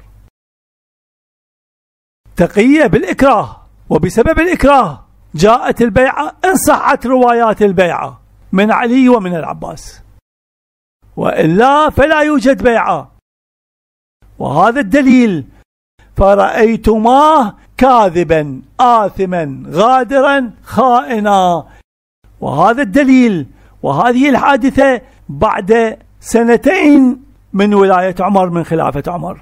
تقية بالإكراه، وبسبب الإكراه جاءت البيعة إن صحت روايات البيعة من علي ومن العباس، وإلا فلا يوجد بيعة. وهذا الدليل، فرأيتماه كاذبا آثما غادرا خائنا. وهذا الدليل، وهذه الحادثة بعد 2 من ولاية عمر، من خلافة عمر.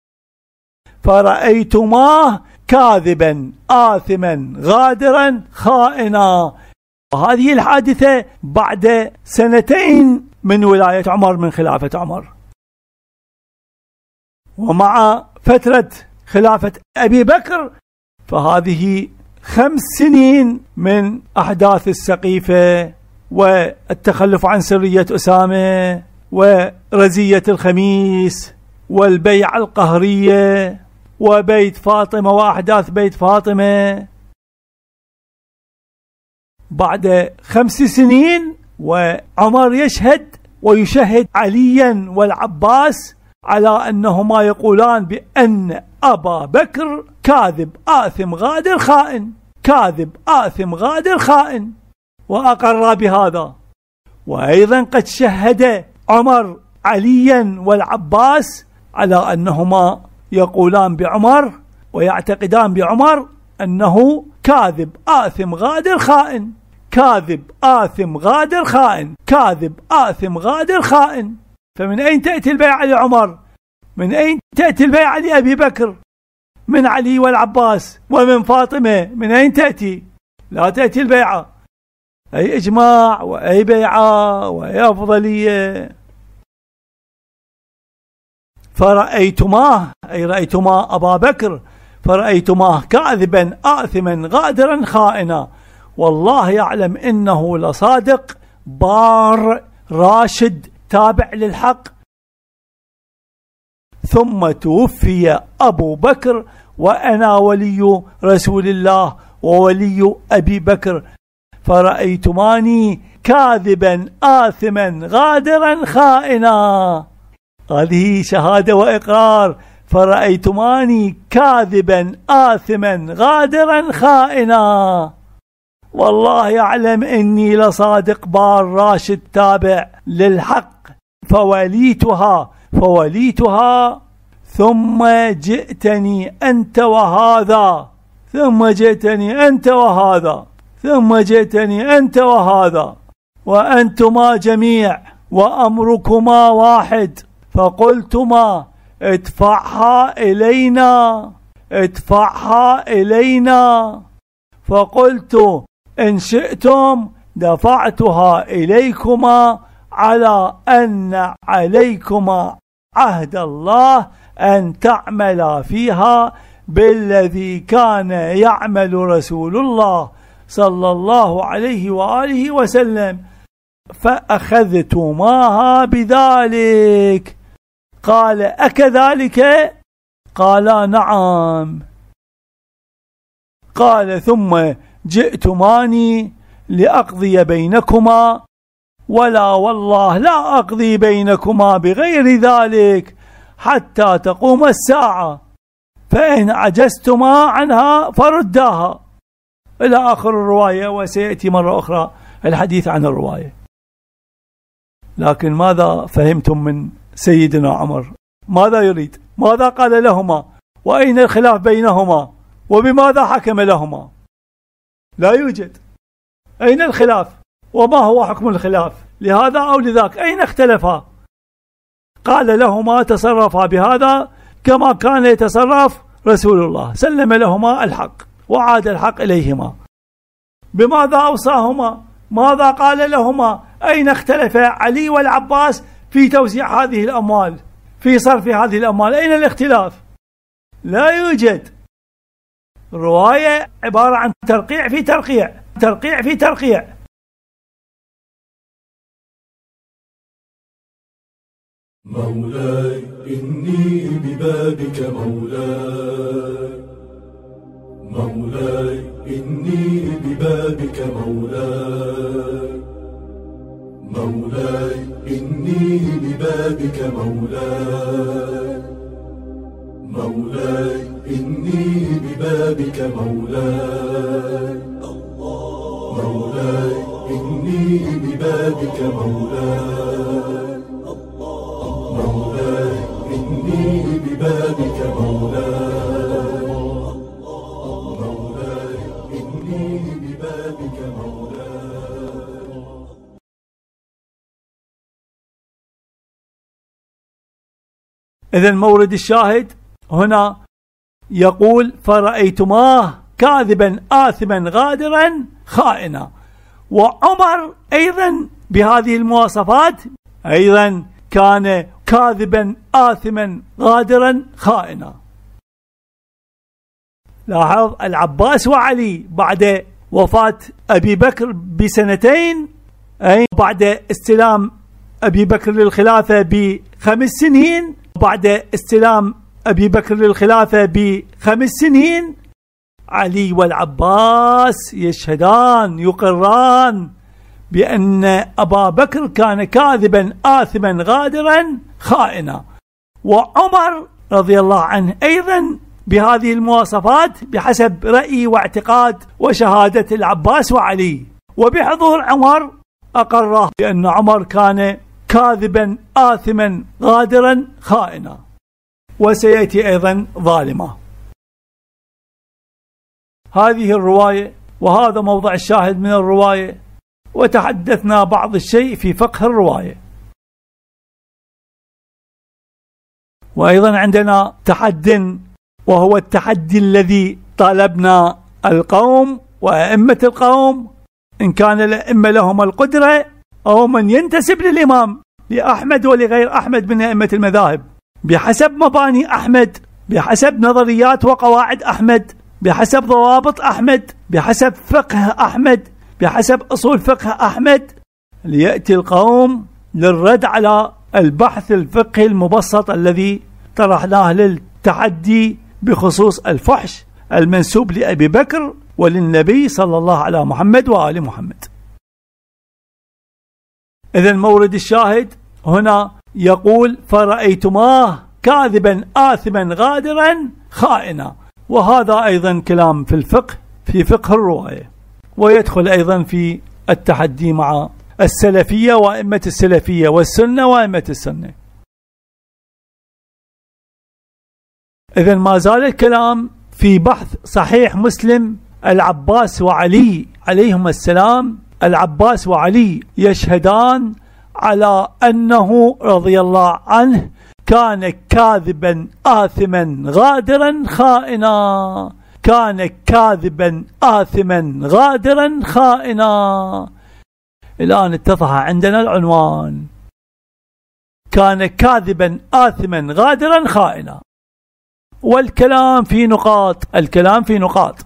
فرأيتماه كاذبا آثما غادرا خائنا. وهذه الحادثة بعد 2 من ولاية عمر، من خلافة عمر. ومع فترة خلافة أبي بكر فهذه 5 سنين من أحداث السقيفة والتخلف عن سرية أسامة ورزية الخميس والبيعة القهرية وبيت فاطمة وأحداث بيت فاطمة. بعد 5 سنين وعمر يشهد ويشهد عليا والعباس على أنهما يقولان بأن أبا بكر كاذب آثم غادر خائن، كاذب آثم غادر خائن، وأقر بهذا. وأيضا قد شهد عمر عليا والعباس على أنهما يقولان بعمر ويعتقدان بعمر أنه كاذب آثم غادر خائن، كاذب آثم غادر خائن، كاذب آثم غادر خائن. فمن أين تأتي البيعة لعمر؟ من أين تأتي البيعة لأبي بكر؟ من علي والعباس ومن فاطمة. من أين تأتي؟ لا تأتي البيعة. أي إجماع وأي بيعة وأي أفضلية. فرأيتماه، أي رأيتما أبا بكر، فرأيتماه كاذبا آثما غادرا خائنا. والله يعلم إنه لصادق بار راشد تابع للحق. ثم توفي أبو بكر وأنا ولي رسول الله وولي أبي بكر، فرأيتماني كاذبا آثما غادرا خائنا. هذه شهادة وإقرار. فرأيتماني كاذبا آثما غادرا خائنا. والله يعلم إني لصادق بار راشد تابع للحق. فوليتها ثم جئتني أنت وهذا، ثم جئتني أنت وهذا، ثم جئتني أنت وهذا، وأنتما جميع وأمركما واحد. فقلتما ادفعها إلينا، ادفعها إلينا. فقلت إن شئتم دفعتها إليكما على أن عليكما عهد الله أن تعمل فيها بالذي كان يعمل رسول الله صلى الله عليه وآله وسلم. فأخذتماها بذلك. قال أكذلك؟ قال نعم. قال ثم جئتماني لأقضي بينكما، ولا والله لا أقضي بينكما بغير ذلك حتى تقوم الساعة، فإن عجزتما عنها فرداها، إلى آخر الرواية. وسيأتي مرة أخرى الحديث عن الرواية. لكن ماذا فهمتم من سيدنا عمر؟ ماذا يريد؟ ماذا قال لهما؟ وأين الخلاف بينهما؟ وبماذا حكم لهما؟ لا يوجد. أين الخلاف؟ وما هو حكم الخلاف؟ لهذا أو لذاك؟ أين اختلفا؟ قال لهما تصرفا بهذا كما كان يتصرف رسول الله، سلم لهما الحق وعاد الحق إليهما. بماذا أوصاهما؟ ماذا قال لهما؟ أين اختلف علي والعباس في توزيع هذه الأموال، في صرف هذه الأموال؟ أين الاختلاف؟ لا يوجد. الرواية عبارة عن ترقيع في ترقيع، ترقيع في ترقيع. مولاي إني ببابك مولاي، مولاي إني ببابك مولاي، مولاي إني ببابك مولاي، مولاي إني ببابك مولاي، مولاي إني ببابك مولاي، مولاي إني ببابك مولاي، مولاي إني ببابك مولاي. إذن مورد الشاهد هنا يقول فرأيتماه كاذبا آثما غادرا خائنا. وعمر أيضا بهذه المواصفات أيضا كان كاذبا آثما غادرا خائنا. لاحظ العباس وعلي بعد وفاة أبي بكر بسنتين، أي بعد استلام أبي بكر للخلافة ب5 سنين، بعد استلام أبي بكر للخلافة ب5 سنين، علي والعباس يشهدان يقران بأن أبا بكر كان كاذبا آثما غادرا خائنا. وعمر رضي الله عنه أيضا بهذه المواصفات بحسب رأي واعتقاد وشهادة العباس وعلي، وبحضور عمر أقره بأن عمر كان كاذبا آثما غادرا خائنا، وسيأتي أيضا ظالما. هذه الرواية وهذا موضع الشاهد من الرواية، وتحدثنا بعض الشيء في فقه الرواية. وأيضا عندنا تحد، وهو التحدي الذي طالبنا القوم وأئمة القوم، إن كان الأئمة لهم القدرة أو من ينتسب للإمام، لأحمد ولغير أحمد من أئمة المذاهب، بحسب مباني أحمد، بحسب نظريات وقواعد أحمد، بحسب ضوابط أحمد، بحسب فقه أحمد، بحسب أصول فقه أحمد، ليأتي القوم للرد على البحث الفقهي المبسط الذي طرحناه للتحدي بخصوص الفحش المنسوب لأبي بكر وللنبي صلى الله على محمد وآل محمد. إذن مورد الشاهد هنا يقول فرأيتماه كاذبا آثما غادرا خائنا. وهذا أيضا كلام في الفقه، في فقه الرواية، ويدخل أيضا في التحدي مع السلفية وأئمة السلفية والسنة وأئمة السنة. إذن ما زال الكلام في بحث صحيح مسلم. العباس وعلي عليهم السلام، العباس وعلي يشهدان على أنه رضي الله عنه كان كاذبا آثما غادرا خائنا، كان كاذبا آثما غادرا خائنا. الآن اتضح عندنا العنوان، كان كاذبا آثما غادرا خائنا. والكلام في نقاط، الكلام في نقاط.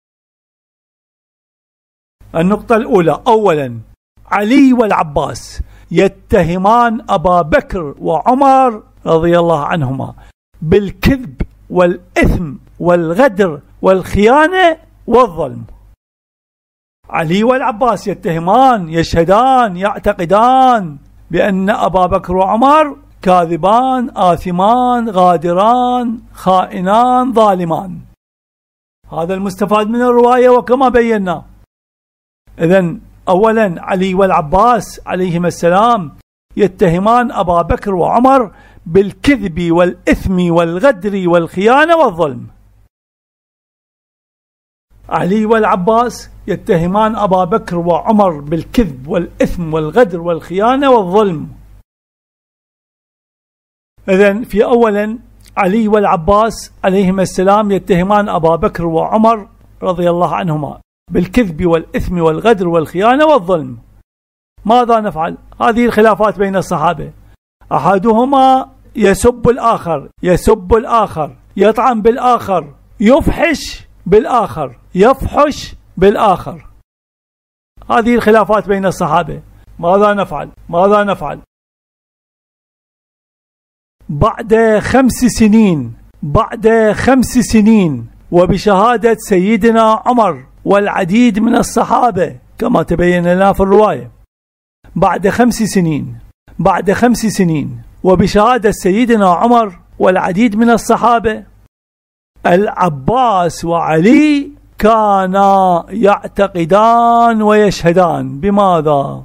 النقطة الأولى، أولا علي والعباس يتهمان أبا بكر وعمر رضي الله عنهما بالكذب والإثم والغدر والخيانة والظلم. علي والعباس يتهمان، يشهدان، يعتقدان بأن أبا بكر وعمر كاذبان آثمان غادران خائنان ظالمان. هذا المستفاد من الرواية وكما بينا. إذن أولا علي والعباس عليهما السلام يتهمان أبا بكر وعمر بالكذب والإثم والغدر والخيانة والظلم. علي والعباس يتهمان أبا بكر وعمر بالكذب والإثم والغدر والخيانة والظلم. إذن في أولا علي والعباس عليهما السلام يتهمان أبا بكر وعمر رضي الله عنهما بالكذب والإثم والغدر والخيانة والظلم. ماذا نفعل؟ هذه الخلافات بين الصحابة، أحدهما يسب الآخر، يطعن بالآخر، يفحش بالآخر، يفحش بالآخر. هذه الخلافات بين الصحابة. ماذا نفعل؟ بعد 5 سنين وبشهادة سيدنا عمر والعديد من الصحابة كما تبين لنا في الرواية، بعد 5 سنين وبشهادة سيدنا عمر والعديد من الصحابة، العباس وعلي كانا يعتقدان ويشهدان بماذا؟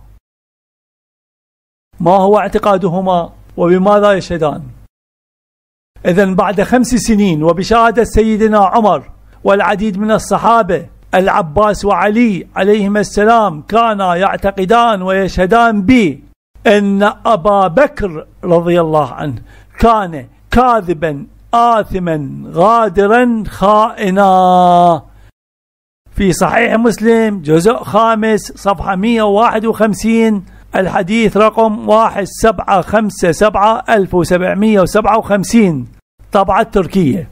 ما هو اعتقادهما وبماذا يشهدان؟ إذن بعد 5 سنين وبشهادة سيدنا عمر والعديد من الصحابة، العباس وعلي عليهما السلام كانا يعتقدان ويشهدان بأن أبا بكر رضي الله عنه كان كاذبا آثما غادرا خائنا. في صحيح مسلم جزء 5 صفحة 151 الحديث رقم 1757 طبعة تركية.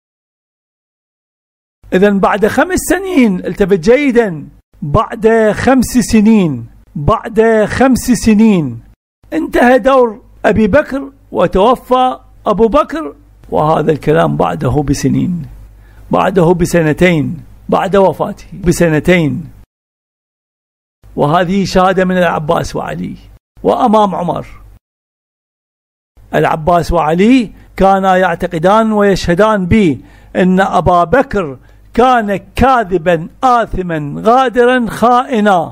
إذن بعد 5 سنين، التفت جيدا، بعد 5 سنين انتهى دور أبي بكر وتوفى أبو بكر، وهذا الكلام بعده بسنتين بعد وفاته بسنتين. وهذه شهادة من العباس وعلي وأمام عمر. العباس وعلي كانا يعتقدان ويشهدان بأن أبا بكر كان كاذبا آثما غادرا خائنا،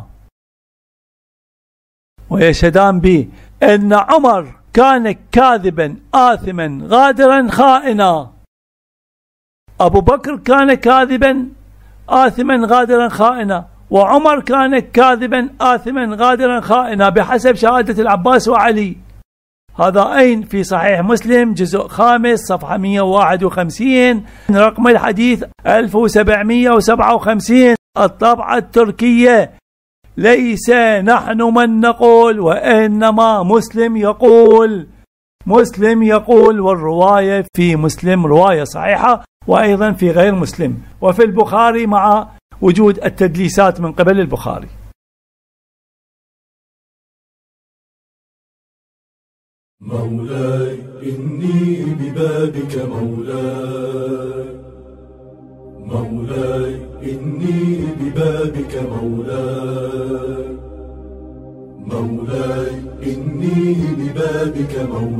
ويشهدان بأن عمر كان كاذبا آثما غادرا خائنا. أبو بكر كان كاذبا آثما غادرا خائنا، وعمر كان كاذبا آثما غادرا خائنا بحسب شهادة العباس وعلي. هذا أين؟ في صحيح مسلم جزء 5 صفحة 151 رقم الحديث 1757 الطبعة التركية. ليس نحن من نقول وإنما مسلم يقول، والرواية في مسلم رواية صحيحة، وأيضا في غير مسلم، وفي البخاري مع وجود التدليسات من قبل البخاري. مولاي إني ببابك مولاي إني ببابك مولاي إني ببابك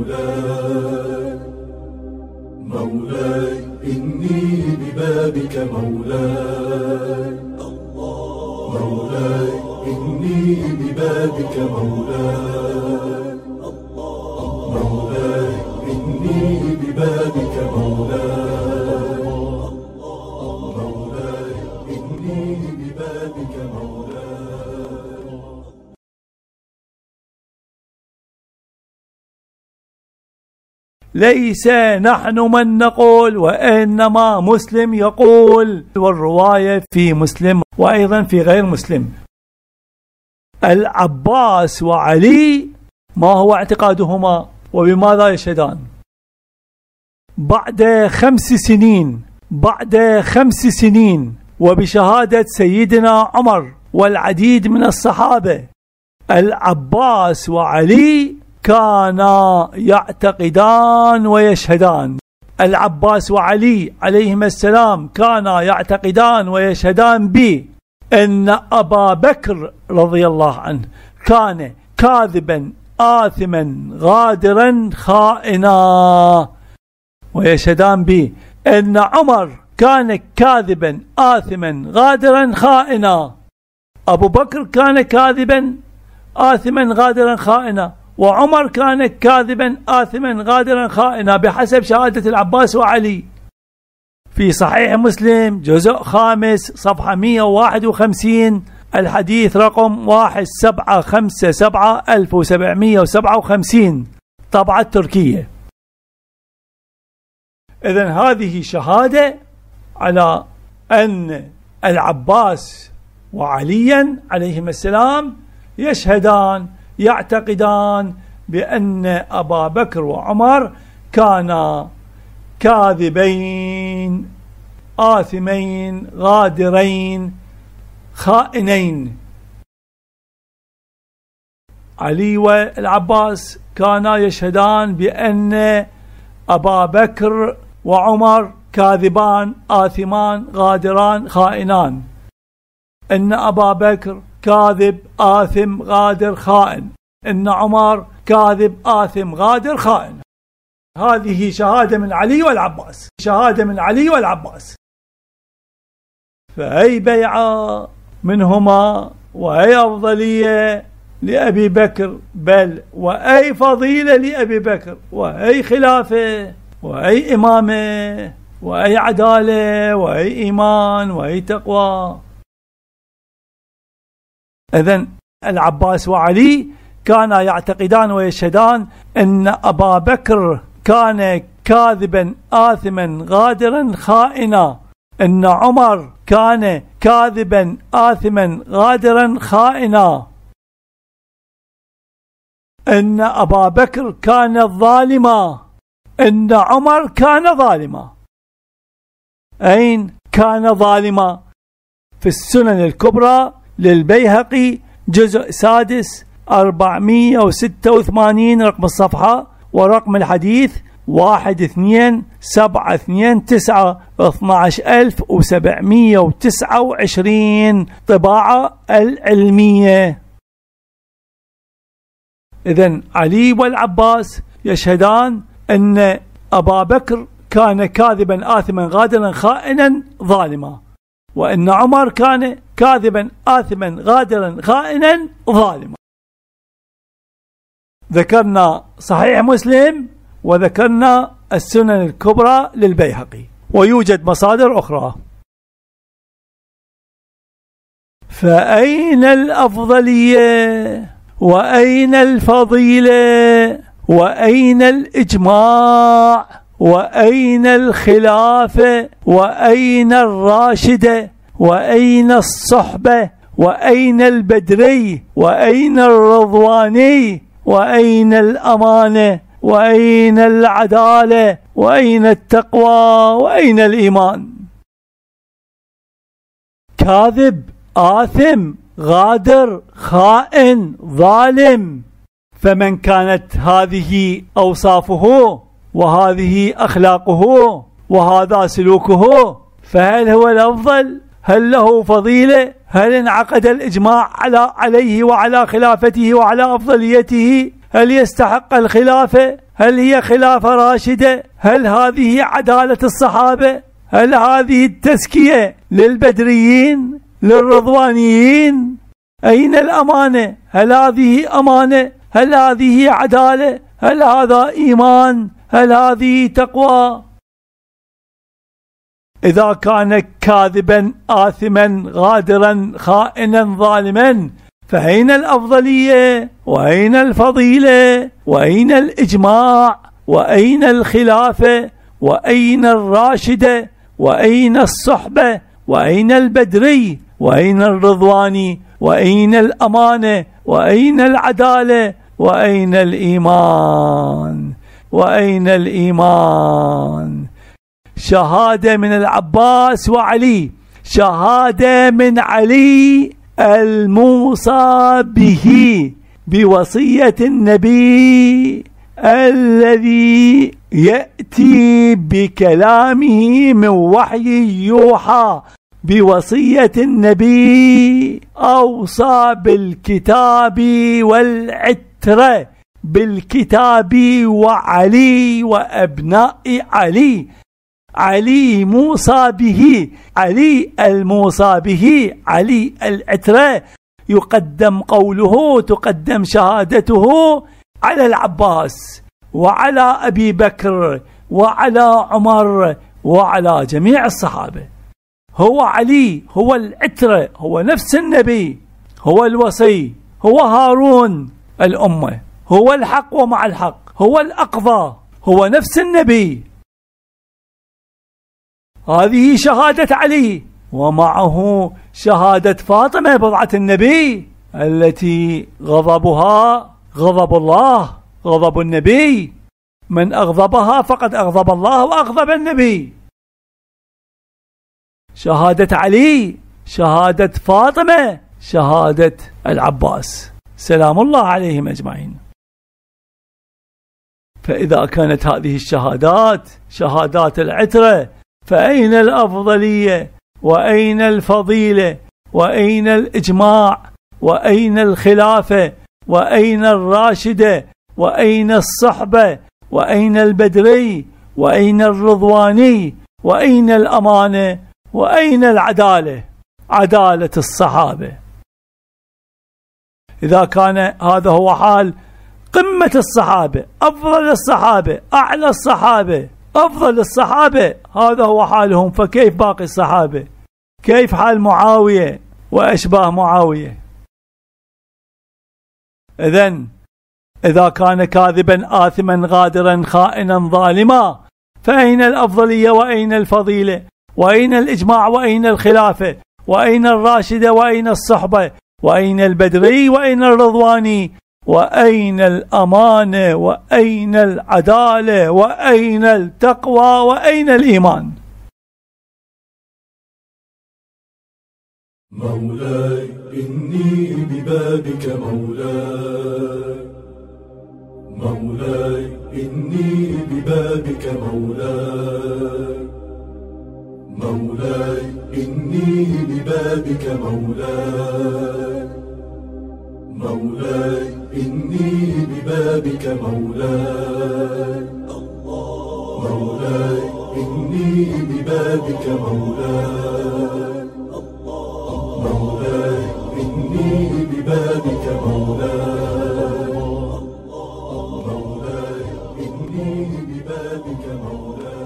مولاي إني ببابك مولاي إني ببابك مولاي إني ببابك مولاي إني ببابك ليس نحن من نقول وإنما مسلم يقول، والرواية في مسلم وأيضا في غير مسلم. العباس وعلي ما هو اعتقادهما وبماذا يشهدان؟ بعد 5 سنين وبشهادة سيدنا عمر والعديد من الصحابة، العباس وعلي كانا يعتقدان ويشهدان. العباس وعلي عليهما السلام كانا يعتقدان ويشهدان بأن أبا بكر رضي الله عنه كان كاذبا آثما غادرا خائنا، ويشهدان بأن عمر كان كاذبا آثما غادرا خائنا. أبو بكر كان كاذبا آثما غادرا خائنا، وعمر كان كاذبا آثما غادرا خائنا، بحسب شهادة العباس وعلي. في صحيح مسلم جزء 5 صفحة 151 الحديث رقم 1757 1757 طبعة تركية. إذن هذه شهادة على أن العباس وعليا عليهما السلام يشهدان يعتقدان بأن أبا بكر وعمر كانا كاذبين آثمين غادرين خائنين. علي والعباس كانا يشهدان بأن أبا بكر وعمر كاذبان آثمان غادران خائنان، إن أبا بكر كاذب آثم غادر خائن، إن عمر كاذب آثم غادر خائن. هذه شهادة من علي والعباس، شهادة من علي والعباس. فأي بيعة منهما وأي أفضلية لأبي بكر، بل وأي فضيلة لأبي بكر، وأي خلافة وأي إمامة وأي عدالة وأي إيمان وأي تقوى. إذن العباس وعلي كانا يعتقدان ويشهدان أن أبا بكر كان كاذبا آثما غادرا خائنا، أن عمر كان كاذبا آثما غادرا خائنا، أن أبا بكر كان ظالما، أن عمر كان ظالما. أين كان ظالما؟ في السنن الكبرى للبيهقي جزء 6 486 رقم الصفحة، ورقم الحديث 12729 12729 طباعة العلمية. إذن علي والعباس يشهدان أن أبا بكر كان كاذبا آثما غادرا خائنا ظالما، وأن عمر كان كاذبا آثما غادرا خائنا ظالما. ذكرنا صحيح مسلم وذكرنا السنن الكبرى للبيهقي، ويوجد مصادر أخرى. فأين الأفضلية وأين الفضيلة وأين الإجماع وأين الخلافة وأين الراشدة وأين الصحبة وأين البدري وأين الرضواني وأين الأمانة وأين العدالة وأين التقوى وأين الإيمان؟ كاذب آثم غادر خائن ظالم. فمن كانت هذه أوصافه وهذه أخلاقه وهذا سلوكه، فهل هو الأفضل؟ هل له فضيلة؟ هل انعقد الإجماع عليه وعلى خلافته وعلى أفضليته؟ هل يستحق الخلافة؟ هل هي خلافة راشدة؟ هل هذه عدالة الصحابة؟ هل هذه التزكية للبدريين للرضوانيين؟ أين الأمانة؟ هل هذه أمانة؟ هل هذه عدالة؟ هل هذا إيمان؟ هل هذه تقوى؟ إذا كان كاذبا آثما غادرا خائنا ظالما، فأين الأفضلية وأين الفضيلة وأين الإجماع وأين الخلافة وأين الراشدة وأين الصحبة وأين البدري وأين الرضواني وأين الأمانة وأين العدالة وأين الإيمان وأين الإيمان؟ شهادة من العباس وعلي، شهادة من علي الموصى به بوصية النبي الذي يأتي بكلامه من وحي يوحى، بوصية النبي أوصى بالكتاب والعترة، بالكتاب وعلي وأبناء علي. علي موصى به، علي الموصى به، علي العترة، يقدم قوله، تقدم شهادته على العباس وعلى أبي بكر وعلى عمر وعلى جميع الصحابة. هو علي، هو العترة، هو نفس النبي، هو الوصي، هو هارون الأمة، هو الحق ومع الحق، هو الأقضى، هو نفس النبي. هذه شهادة علي، ومعه شهادة فاطمة بضعة النبي التي غضبها غضب الله، غضب النبي، من أغضبها فقد أغضب الله وأغضب النبي. شهادة علي، شهادة فاطمة، شهادة العباس سلام الله عليهم أجمعين. فإذا كانت هذه الشهادات شهادات العترة، فأين الأفضلية وأين الفضيلة وأين الإجماع وأين الخلافة وأين الراشدة وأين الصحبة وأين البدري وأين الرضواني وأين الأمانة وأين العدالة، عدالة الصحابة؟ إذا كان هذا هو حال قمة الصحابة، أفضل الصحابة، أعلى الصحابة، أفضل الصحابة، هذا هو حالهم، فكيف باقي الصحابة؟ كيف حال معاوية وأشباه معاوية؟ إذا كان كاذبا آثما غادرا خائنا ظالما، فأين الأفضلية وأين الفضيلة وأين الإجماع وأين الخلافة وأين الراشدة وأين الصحبة وأين البدري وأين الرضواني وأين الأمانة وأين العدالة وأين التقوى وأين الإيمان؟ مولاي إني ببابك مولاي، مولاي إني ببابك مولاي، مولاي إني ببابك مولاي، مولاي إني ببابك مولاي، مولاي إني ببابك مولاي، مولاي إني ببابك مولاي، مولاي إني ببابك مولاي.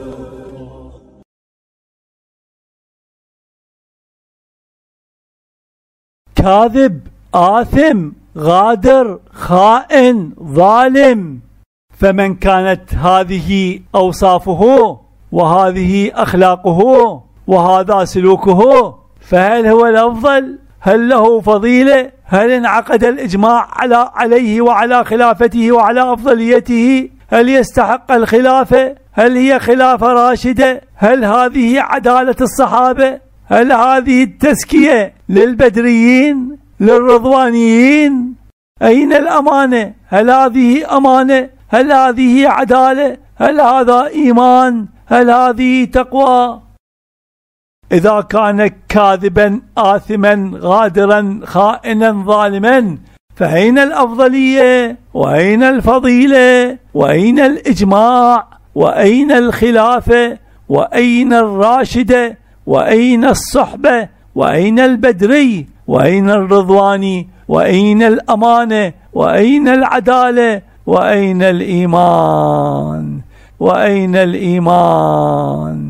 كاذب آثم غادر خائن ظالم، فمن كانت هذه أوصافه وهذه أخلاقه وهذا سلوكه، فهل هو الأفضل؟ هل له فضيلة؟ هل انعقد الإجماع عليه وعلى خلافته وعلى أفضليته؟ هل يستحق الخلافة؟ هل هي خلافة راشدة؟ هل هذه عدالة الصحابة؟ هل هذه التزكية للبدريين للرضوانيين؟ أين الأمانة؟ هل هذه أمانة؟ هل هذه عدالة؟ هل هذا إيمان؟ هل هذه تقوى؟ إذا كان كاذبا آثما غادرا خائنا ظالما، فأين الأفضلية وأين الفضيلة وأين الإجماع وأين الخلافة وأين الراشدة وأين الصحبة وأين البدري وأين الرضواني وأين الأمانة وأين العدالة وأين الإيمان وأين الإيمان؟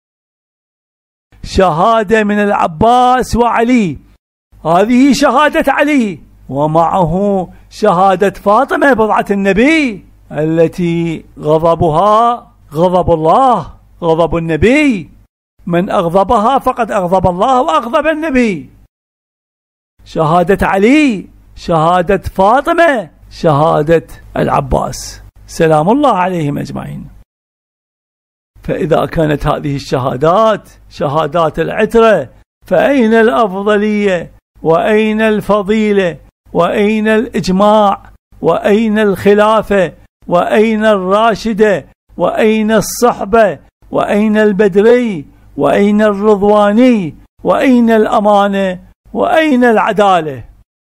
شهادة من العباس وعلي، هذه شهادة علي، ومعه شهادة فاطمة بضعة النبي التي غضبها غضب الله، غضب النبي، من أغضبها فقد أغضب الله وأغضب النبي. شهادة علي، شهادة فاطمة، شهادة العباس سلام الله عليهم أجمعين. فإذا كانت هذه الشهادات شهادات العترة، فأين الأفضلية وأين الفضيلة وأين الإجماع وأين الخلافة وأين الراشدة وأين الصحبة وأين البدري وأين الرضواني وأين الأمانة وأين العدالة؟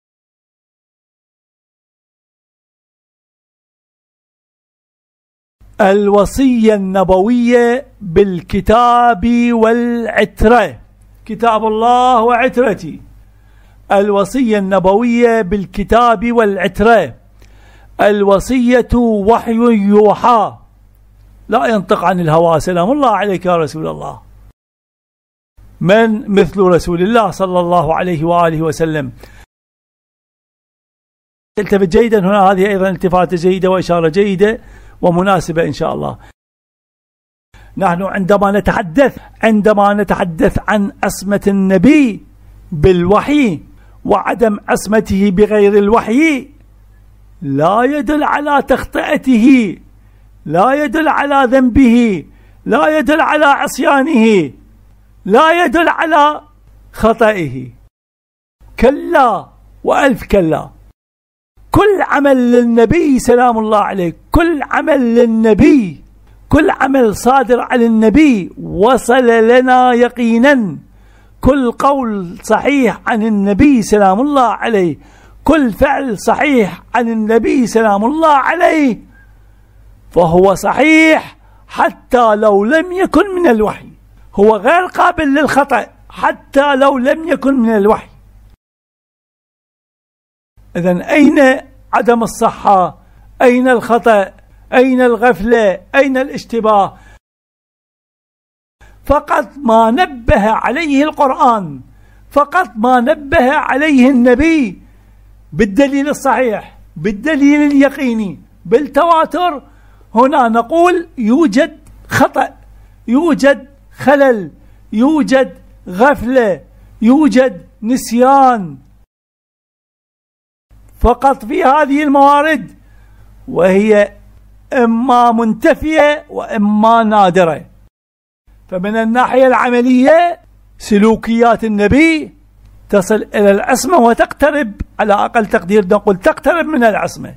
الوصية النبوية بالكتاب والعترة، كتاب الله وعترتي. الوصية النبوية بالكتاب والعترة، الوصية وحي يوحى، لا ينطق عن الهوى. سلام الله عليك يا رسول الله. من مثل رسول الله صلى الله عليه وآله وسلم؟ التفت جيدا هنا، هذه أيضا التفاتة جيدة وإشارة جيدة ومناسبة إن شاء الله. نحن عندما نتحدث عن عصمة النبي بالوحي وعدم عصمته بغير الوحي، لا يدل على تخطئته، لا يدل على ذنبه، لا يدل على عصيانه، لا يدل على خطئه. كلا وألف كلا. كل عمل للنبي سلام الله عليه، كل عمل للنبي، كل عمل صادر عن النبي وصل لنا يقينا. كل قول صحيح عن النبي سلام الله عليه، كل فعل صحيح عن النبي سلام الله عليه، فهو صحيح حتى لو لم يكن من الوحي. هو غير قابل للخطأ حتى لو لم يكن من الوحي. إذن أين عدم الصحة؟ أين الخطأ؟ أين الغفلة؟ أين الاشتباه؟ فقط ما نبه عليه القرآن، فقط ما نبه عليه النبي بالدليل الصحيح، بالدليل اليقيني، بالتواتر، هنا نقول يوجد خطأ، يوجد خلل، يوجد غفلة، يوجد نسيان. فقط في هذه الموارد، وهي إما منتفية وإما نادرة. فمن الناحية العملية سلوكيات النبي تصل إلى العصمة وتقترب، على أقل تقدير نقول تقترب من العصمة.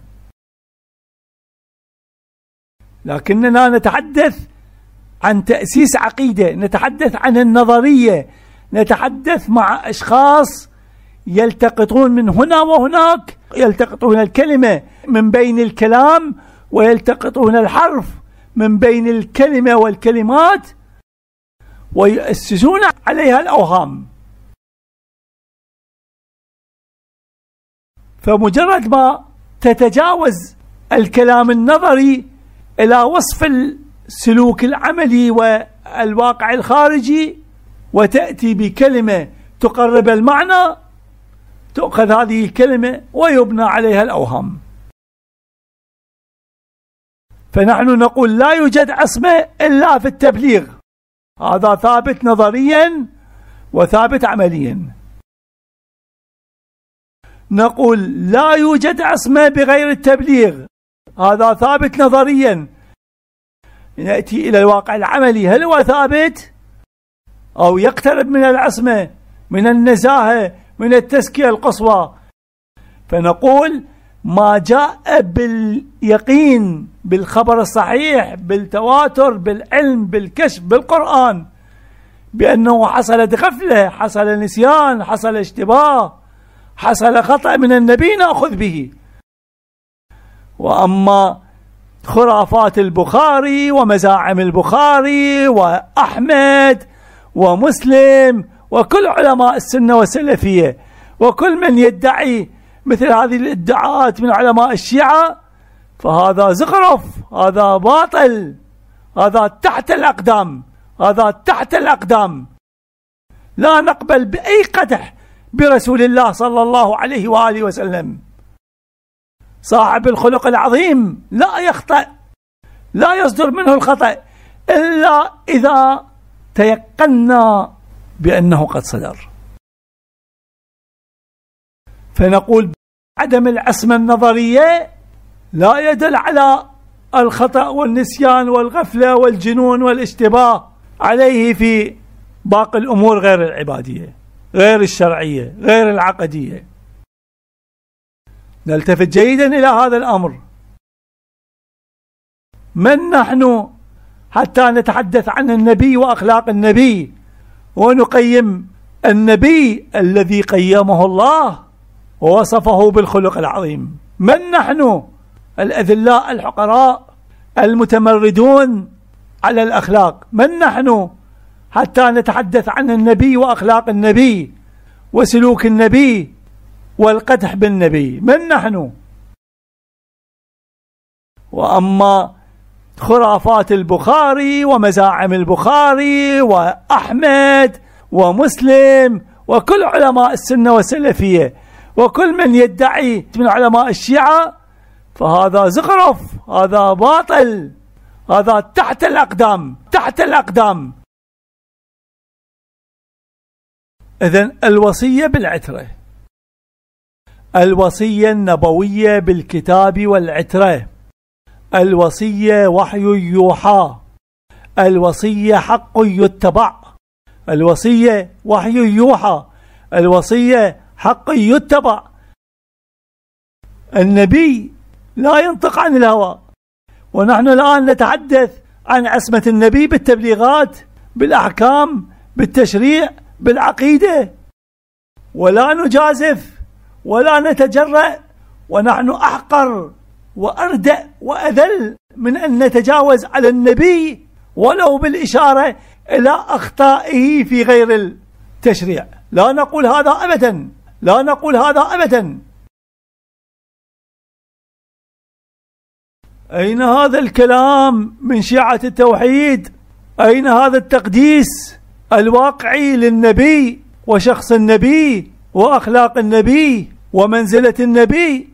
لكننا نتحدث عن تأسيس عقيدة، نتحدث عن النظرية، نتحدث مع أشخاص يلتقطون من هنا وهناك، يلتقطون الكلمة من بين الكلام ويلتقطون الحرف من بين الكلمة والكلمات ويؤسسون عليها الأوهام. فمجرد ما تتجاوز الكلام النظري إلى وصف السلوك العملي والواقع الخارجي وتأتي بكلمة تقرب المعنى، تؤخذ هذه الكلمة ويبنى عليها الأوهام. فنحن نقول لا يوجد عصمة إلا في التبليغ، هذا ثابت نظريا وثابت عمليا. نقول لا يوجد عصمة بغير التبليغ، هذا ثابت نظريا. نأتي إلى الواقع العملي، هل هو ثابت أو يقترب من العصمة، من النزاهة، من التزكية القصوى؟ فنقول ما جاء باليقين، بالخبر الصحيح، بالتواتر، بالعلم، بالكشف، بالقرآن، بأنه حصلت غفلة، حصل نسيان، حصل اشتباه، حصل خطأ من النبي، نأخذ به. وأما خرافات البخاري ومزاعم البخاري وأحمد ومسلم وكل علماء السنة والسلفية وكل من يدعي مثل هذه الادعاءات من علماء الشيعة، فهذا زخرف، هذا باطل، هذا تحت الأقدام، هذا تحت الأقدام. لا نقبل بأي قدح برسول الله صلى الله عليه وآله وسلم. صاحب الخلق العظيم لا يخطئ، لا يصدر منه الخطأ إلا إذا تيقنا بأنه قد صدر. فنقول عدم العصمة النظرية لا يدل على الخطأ والنسيان والغفلة والجنون والاشتباه عليه في باقي الأمور غير العبادية، غير الشرعية، غير العقدية. نلتفت جيدا إلى هذا الأمر. من نحن حتى نتحدث عن النبي وأخلاق النبي ونقيم النبي الذي قيمه الله ووصفه بالخلق العظيم؟ من نحن الأذلاء الحقراء المتمردون على الأخلاق؟ من نحن حتى نتحدث عن النبي وأخلاق النبي وسلوك النبي والقدح بالنبي؟ من نحن؟ وأما خرافات البخاري ومزاعم البخاري وأحمد ومسلم وكل علماء السنة والسلفية وكل من يدعي من علماء الشيعة فهذا زخرف، هذا باطل، هذا تحت الأقدام، تحت الأقدام. إذن الوصية بالعترة، الوصية النبوية بالكتاب والعترة، الوصية وحي يوحى، الوصية حق يتبع، الوصية وحي يوحى، الوصية حق يتبع. النبي لا ينطق عن الهوى، ونحن الآن نتحدث عن عصمة النبي بالتبليغات، بالأحكام، بالتشريع، بالعقيدة، ولا نجازف ولا نتجرأ، ونحن أحقر وأردأ وأذل من أن نتجاوز على النبي ولو بالإشارة إلى أخطائه في غير التشريع. لا نقول هذا أبدا، لا نقول هذا أبدا. أين هذا الكلام من شيعة التوحيد؟ أين هذا التقديس الواقعي للنبي وشخص النبي وأخلاق النبي ومنزلة النبي؟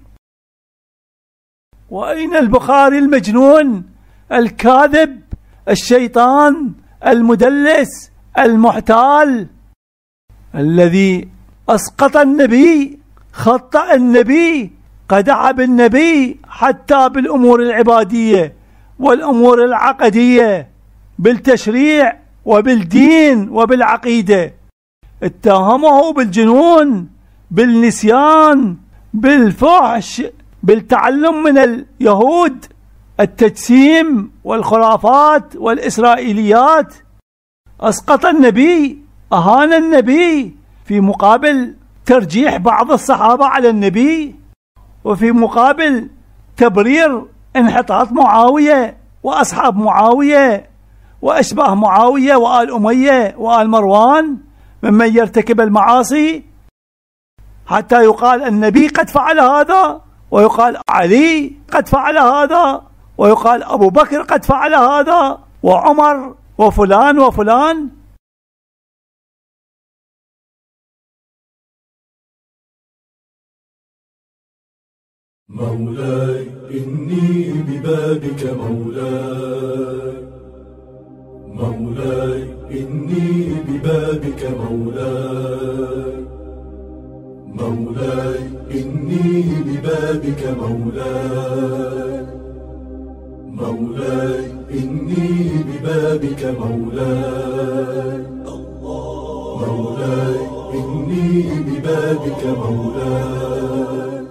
وأين البخاري المجنون الكاذب الشيطان المدلس المحتال الذي أسقط النبي، خطأ النبي، قدح بالنبي حتى بالأمور العبادية والأمور العقدية، بالتشريع وبالدين وبالعقيدة، اتهمه بالجنون، بالنسيان، بالفحش، بالتعلم من اليهود، التجسيم والخرافات والإسرائيليات. أسقط النبي، أهان النبي، في مقابل ترجيح بعض الصحابة على النبي، وفي مقابل تبرير انحطاط معاوية وأصحاب معاوية وأشباه معاوية وآل أمية وآل مروان ممن يرتكب المعاصي، حتى يقال النبي قد فعل هذا، ويقال علي قد فعل هذا، ويقال أبو بكر قد فعل هذا، وعمر وفلان وفلان. مولاي إني ببابك مولاي، مولاي إني ببابك مولاي، مولاي إني ببابك مولاي، مولاي إني ببابك مولاي، مولاي إني ببابك مولاي،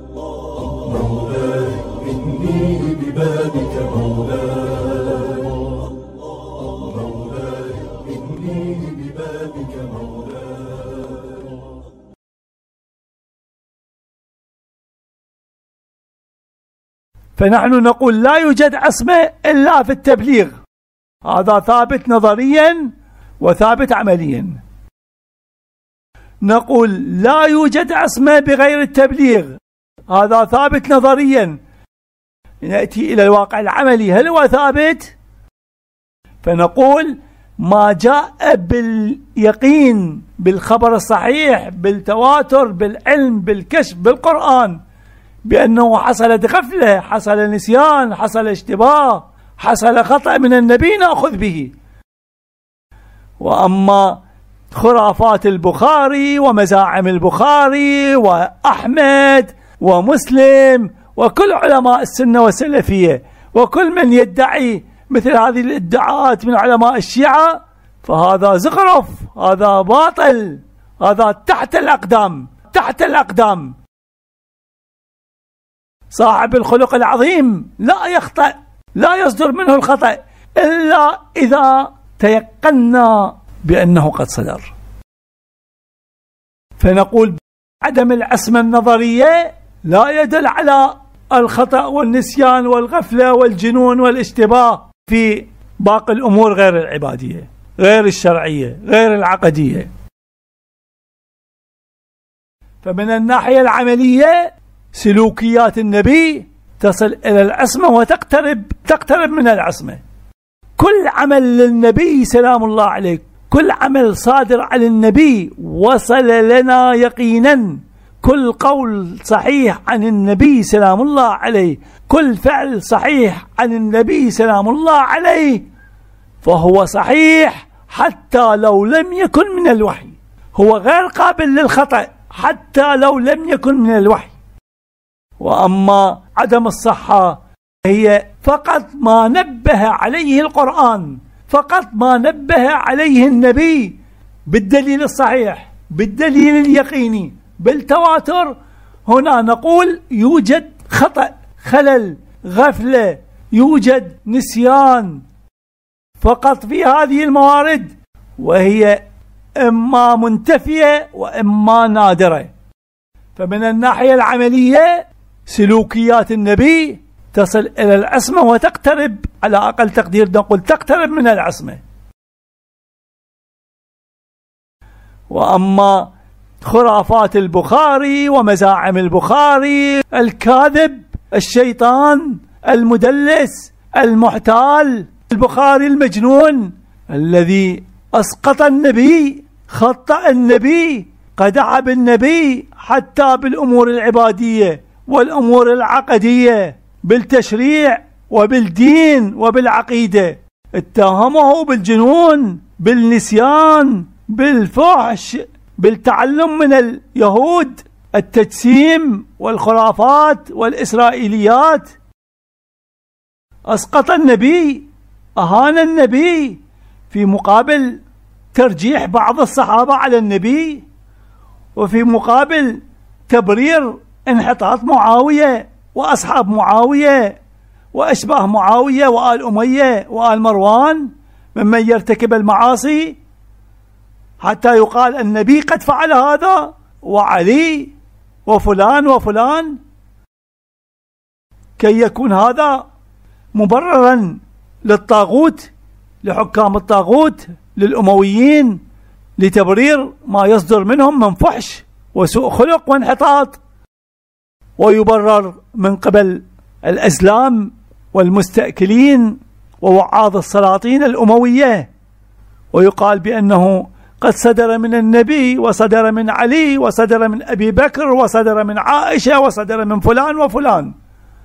مولاي إني ببابك مولاي، مولاي إني ببابك مولاي. فنحن نقول لا يوجد عصمة إلا في التبليغ، هذا ثابت نظريا وثابت عمليا. نقول لا يوجد عصمة بغير التبليغ، هذا ثابت نظريا. نأتي إلى الواقع العملي، هل هو ثابت؟ فنقول ما جاء باليقين، بالخبر الصحيح، بالتواتر، بالعلم، بالكشف، بالقرآن، بأنه حصلت غفلة، حصل نسيان، حصل اشتباه، حصل خطأ من النبي، نأخذ به. وأما خرافات البخاري ومزاعم البخاري وأحمد ومسلم وكل علماء السنة والسلفية وكل من يدعي مثل هذه الادعاءات من علماء الشيعة فهذا زخرف، هذا باطل، هذا تحت الأقدام، تحت الأقدام. صاحب الخلق العظيم لا يخطئ، لا يصدر منه الخطأ إلا إذا تيقنا بأنه قد صدر. فنقول عدم العصمة النظرية لا يدل على الخطأ والنسيان والغفلة والجنون والاشتباه في باقي الأمور غير العبادية، غير الشرعية، غير العقدية. فمن الناحية العملية سلوكيات النبي تصل إلى العصمة تقترب من العصمة. كل عمل للنبي سلام الله عليه، كل عمل صادر عن النبي وصل لنا يقينا، كل قول صحيح عن النبي سلام الله عليه، كل فعل صحيح عن النبي سلام الله عليه فهو صحيح حتى لو لم يكن من الوحي، هو غير قابل للخطأ حتى لو لم يكن من الوحي. وأما عدم الصحة هي فقط ما نبه عليه القرآن، فقط ما نبه عليه النبي بالدليل الصحيح، بالدليل اليقيني، بالتواتر. هنا نقول يوجد خطأ، خلل، غفلة، يوجد نسيان فقط في هذه الموارد، وهي إما منتفية وإما نادرة. فمن الناحية العملية سلوكيات النبي تصل إلى العصمة وتقترب، على أقل تقدير نقول تقترب من العصمة. وأما خرافات البخاري ومزاعم البخاري، الكاذب، الشيطان، المدلس، المحتال، البخاري المجنون الذي أسقط النبي، خطأ النبي، قدح بالنبي حتى بالأمور العبادية والأمور العقدية، بالتشريع وبالدين وبالعقيدة، اتهمه بالجنون، بالنسيان، بالفحش، بالتعلم من اليهود، التجسيم والخرافات والإسرائيليات. أسقط النبي، أهان النبي، في مقابل ترجيح بعض الصحابة على النبي، وفي مقابل تبرير انحطاط معاوية وأصحاب معاوية وأشباه معاوية وآل أمية وآل مروان ممن يرتكب المعاصي، حتى يقال النبي قد فعل هذا وعلي وفلان وفلان، كي يكون هذا مبررا للطاغوت، لحكام الطاغوت، للأمويين، لتبرير ما يصدر منهم من فحش وسوء خلق وانحطاط، ويبرر من قبل الأزلام والمستأكلين ووعاظ السلاطين الأموية، ويقال بأنه قد صدر من النبي وصدر من علي وصدر من أبي بكر وصدر من عائشة وصدر من فلان وفلان.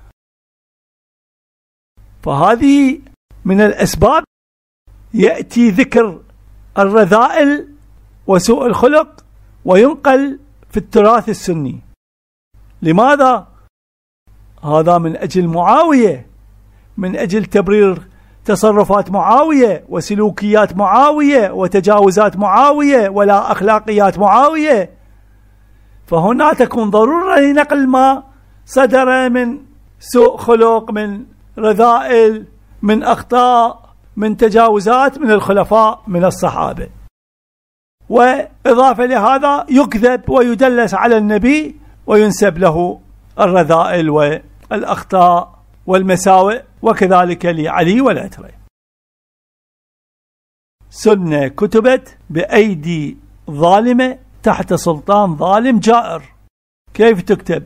فهذه من الأسباب يأتي ذكر الرذائل وسوء الخلق وينقل في التراث السني. لماذا؟ هذا من أجل معاوية، من أجل تبرير تصرفات معاوية وسلوكيات معاوية وتجاوزات معاوية ولا أخلاقيات معاوية. فهنا تكون ضرورة لنقل ما صدر من سوء خلق، من رذائل، من أخطاء، من تجاوزات من الخلفاء من الصحابة. وإضافة لهذا يكذب ويدلس على النبي وينسب له الرذائل والأخطاء والمساوئ، وكذلك لعلي والعترة. سنة كتبت بأيدي ظالمة تحت سلطان ظالم جائر. كيف تكتب؟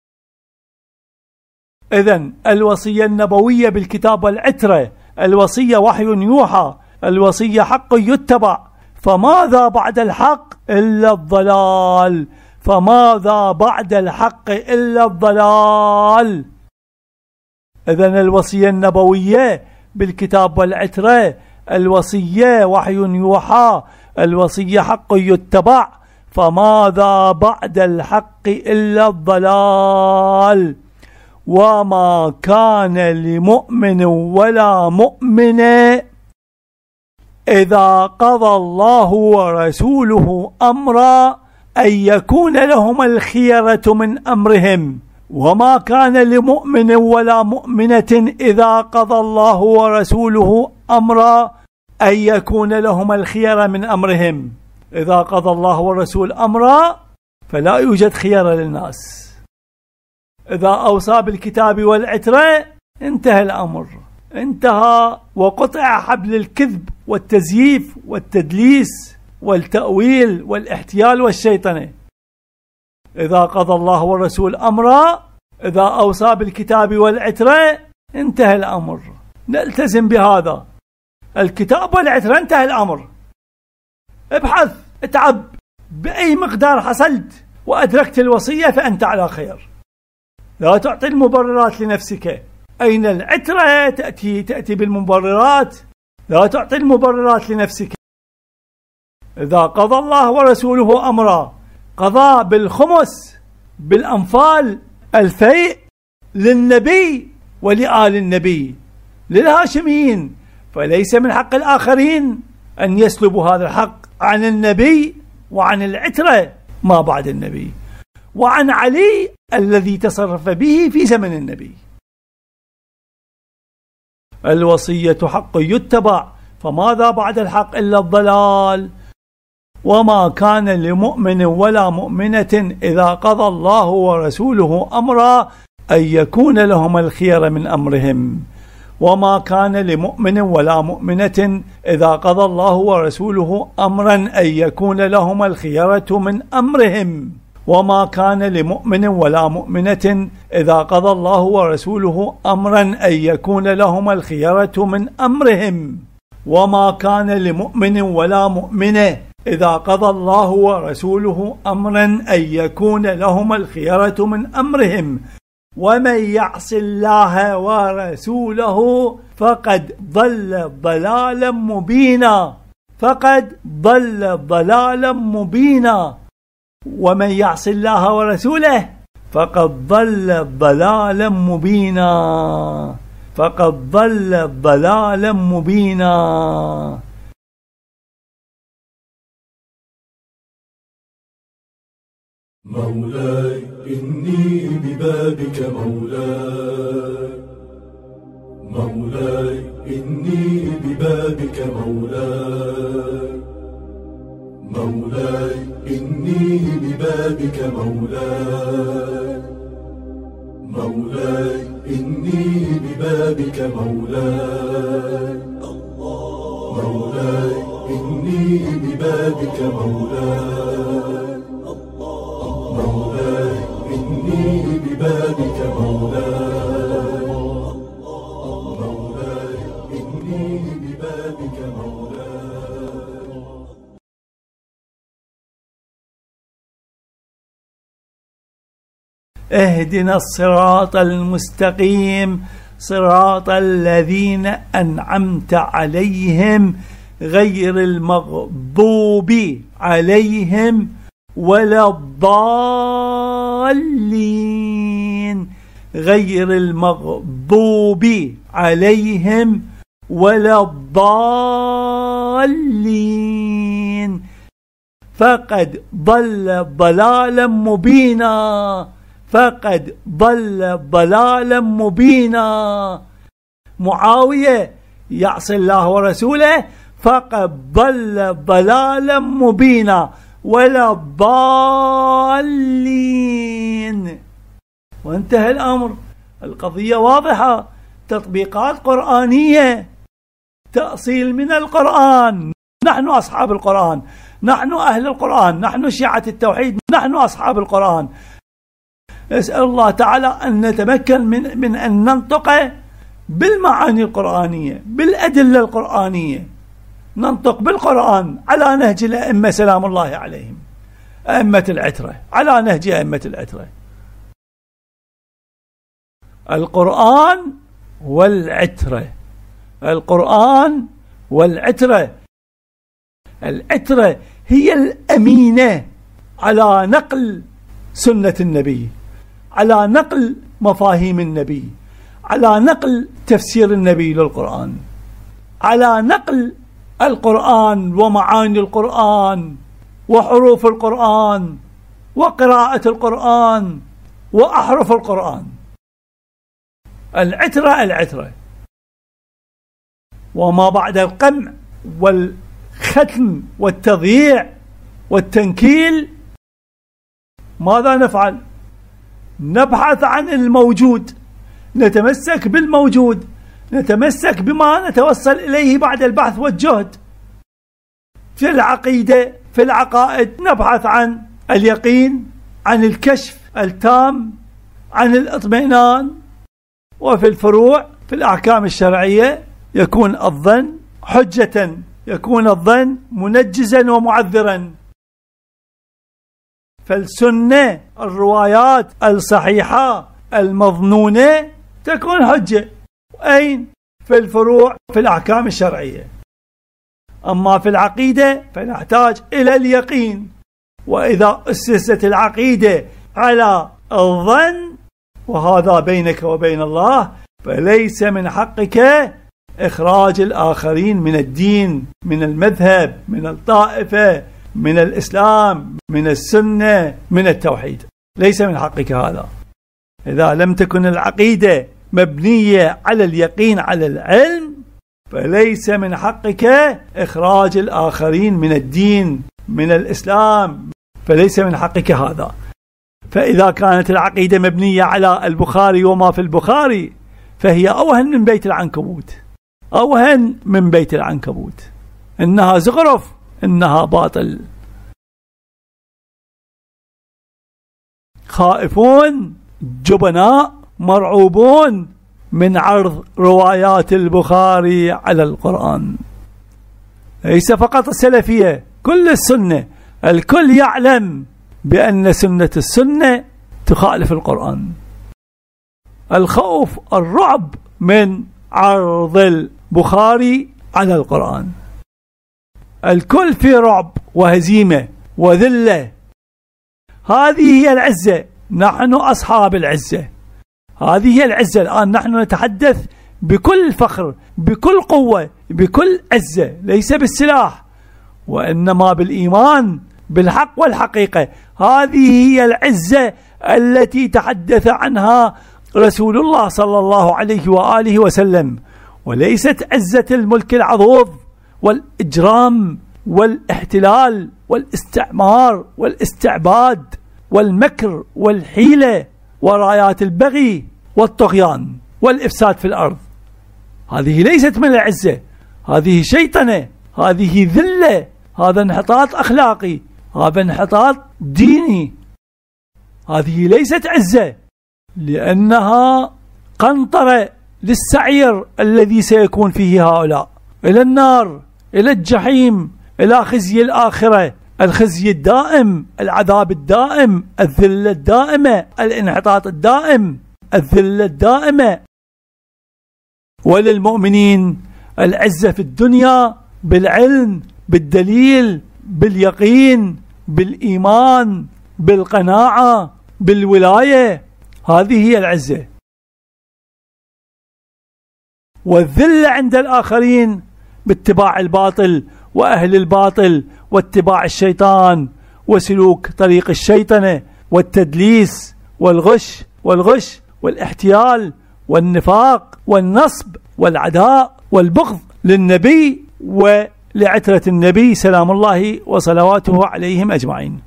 إذن الوصية النبوية بالكتاب والعترة، الوصية وحي يوحى، الوصية حق يتبع، فماذا بعد الحق إلا الضلال، فماذا بعد الحق إلا الضلال. إذن الوصية النبوية بالكتاب والعترة، الوصية وحي يوحى، الوصية حق يتبع، فماذا بعد الحق إلا الضلال. وما كان لمؤمن ولا مؤمنة إذا قضى الله ورسوله أمرا أن يكون لهم الخيرة من أمرهم، وما كان لمؤمن ولا مؤمنة إذا قضى الله ورسوله أمرا أن يكون لهم الخيرة من أمرهم. إذا قضى الله والرسول أمرا فلا يوجد خيار للناس. إذا أوصى بالكتاب والعترة انتهى الأمر، انتهى وقطع حبل الكذب والتزييف والتدليس والتأويل والاحتيال والشيطنة. إذا قضى الله والرسول أمرا إذا أوصى بالكتاب والعترة انتهى الأمر، نلتزم بهذا الكتاب والعترة، انتهى الأمر. ابحث، اتعب، بأي مقدار حصلت وأدركت الوصية فأنت على خير. لا تعطي المبررات لنفسك. أين العترة؟ تأتي بالمبررات، لا تعطي المبررات لنفسك. إذا قضى الله ورسوله أمرا، قضى بالخمس بالأنفال الفيء للنبي ولآل النبي للهاشميين، فليس من حق الآخرين أن يسلبوا هذا الحق عن النبي وعن العترة ما بعد النبي وعن علي الذي تصرف به في زمن النبي. الوصية حق يتبع، فماذا بعد الحق إلا الضلال. وما كان لمؤمن ولا مؤمنة إذا قضى الله ورسوله أمرا أن يكون لهم الخير من أمرهم. وما كان لمؤمن ولا مؤمنة إذا قضى الله ورسوله أمرا أن يكون لهم الخيرة من أمرهم. وما كان لمؤمن ولا مؤمنة إذا قضى الله ورسوله أمرا أن يكون لهم الخيرة من أمرهم. وما كان لمؤمن ولا مؤمنة إذا قضى الله ورسوله أمرا أن يكون لهم الخيرة من أمرهم. ومن يعص الله ورسوله فقد ضل ضلالا مبينا. فقد ضل ضلالا مبينا. ومن يعص الله ورسوله فقد ضل ضلالا مبينا. فقد ضل ضلالا مبينا. مولاي إني ببابك مولاي، مولاي إني ببابك مولاي، مولاي إني ببابك مولاي، مولاي إني ببابك مولاي، مولاي إني ببابك مولاي، مولاي إني ببابك مولاي، مولاي إني ببابك مولاي. اهدنا الصراط المستقيم صراط الذين أنعمت عليهم غير المغضوب عليهم ولا الضالين. غير المغضوب عليهم ولا الضالين. فقد ضل ضلالا مبينا. فقد ضل ضلالا مبينا. معاوية يعصي الله ورسوله فقد ضل ضلالا مبينا ولا الضالين. وانتهى الأمر. القضية واضحة. تطبيقات قرآنية، تأصيل من القرآن. نحن أصحاب القرآن، نحن أهل القرآن، نحن شيعة التوحيد، نحن أصحاب القرآن. أسأل الله تعالى أن نتمكن من أن ننطق بالمعاني القرآنية، بالأدلة القرآنية، ننطق بالقرآن على نهج الأئمة سلام الله عليهم، أئمة العترة، على نهج أئمة العترة. القرآن والعترة، القرآن والعترة. العترة هي الأمينة على نقل سنة النبي، على نقل مفاهيم النبي، على نقل تفسير النبي للقرآن، على نقل القرآن ومعاني القرآن وحروف القرآن وقراءة القرآن وأحرف القرآن. العترة العترة. وما بعد القمع والختم والتضييع والتنكيل ماذا نفعل؟ نبحث عن الموجود، نتمسك بالموجود، نتمسك بما نتوصل إليه بعد البحث والجهد في العقيدة، في العقائد. نبحث عن اليقين، عن الكشف التام، عن الاطمئنان. وفي الفروع في الأحكام الشرعية يكون الظن حجة، يكون الظن منجزا ومعذرا. فالسنة الروايات الصحيحة المظنونة تكون حجة. أين؟ في الفروع في الأحكام الشرعية. أما في العقيدة فنحتاج إلى اليقين. وإذا أسست العقيدة على الظن وهذا بينك وبين الله، فليس من حقك إخراج الآخرين من الدين، من المذهب، من الطائفة، من الإسلام، من السنة، من التوحيد. ليس من حقك هذا. إذا لم تكن العقيدة مبنية على اليقين على العلم، فليس من حقك إخراج الآخرين من الدين، من الإسلام، فليس من حقك هذا. فإذا كانت العقيدة مبنية على البخاري وما في البخاري، فهي أوهن من بيت العنكبوت، أوهن من بيت العنكبوت. إنها زخرف، إنها باطل. خائفون جبناء مرعوبون من عرض روايات البخاري على القرآن. ليس فقط السلفية، كل السنة، الكل يعلم بأن سنة السنة تخالف القرآن. الخوف الرعب من عرض البخاري على القرآن. الكل في رعب وهزيمة وذلة. هذه هي العزة، نحن أصحاب العزة. هذه هي العزة. الآن نحن نتحدث بكل فخر، بكل قوة، بكل عزة، ليس بالسلاح وإنما بالإيمان بالحق والحقيقة. هذه هي العزة التي تحدث عنها رسول الله صلى الله عليه وآله وسلم، وليست عزة الملك العضوض والإجرام والاحتلال والاستعمار والاستعباد والمكر والحيلة ورايات البغي والطغيان والإفساد في الأرض. هذه ليست من العزة، هذه شيطنة، هذه ذلة، هذا انحطاط أخلاقي، هذا انحطاط ديني. هذه ليست عزة، لأنها قنطرة للسعير الذي سيكون فيه هؤلاء، إلى النار، إلى الجحيم، إلى خزي الآخرة، الخزي الدائم، العذاب الدائم، الذلة الدائمة، الانحطاط الدائم، الذلة الدائمة. وللمؤمنين العزة في الدنيا بالعلم، بالدليل، باليقين، بالإيمان، بالقناعة، بالولاية. هذه هي العزة. والذلة عند الآخرين باتباع الباطل وأهل الباطل واتباع الشيطان وسلوك طريق الشيطنة والتدليس والغش والاحتيال والنفاق والنصب والعداء والبغض للنبي ولعترة النبي سلام الله وصلواته عليهم أجمعين.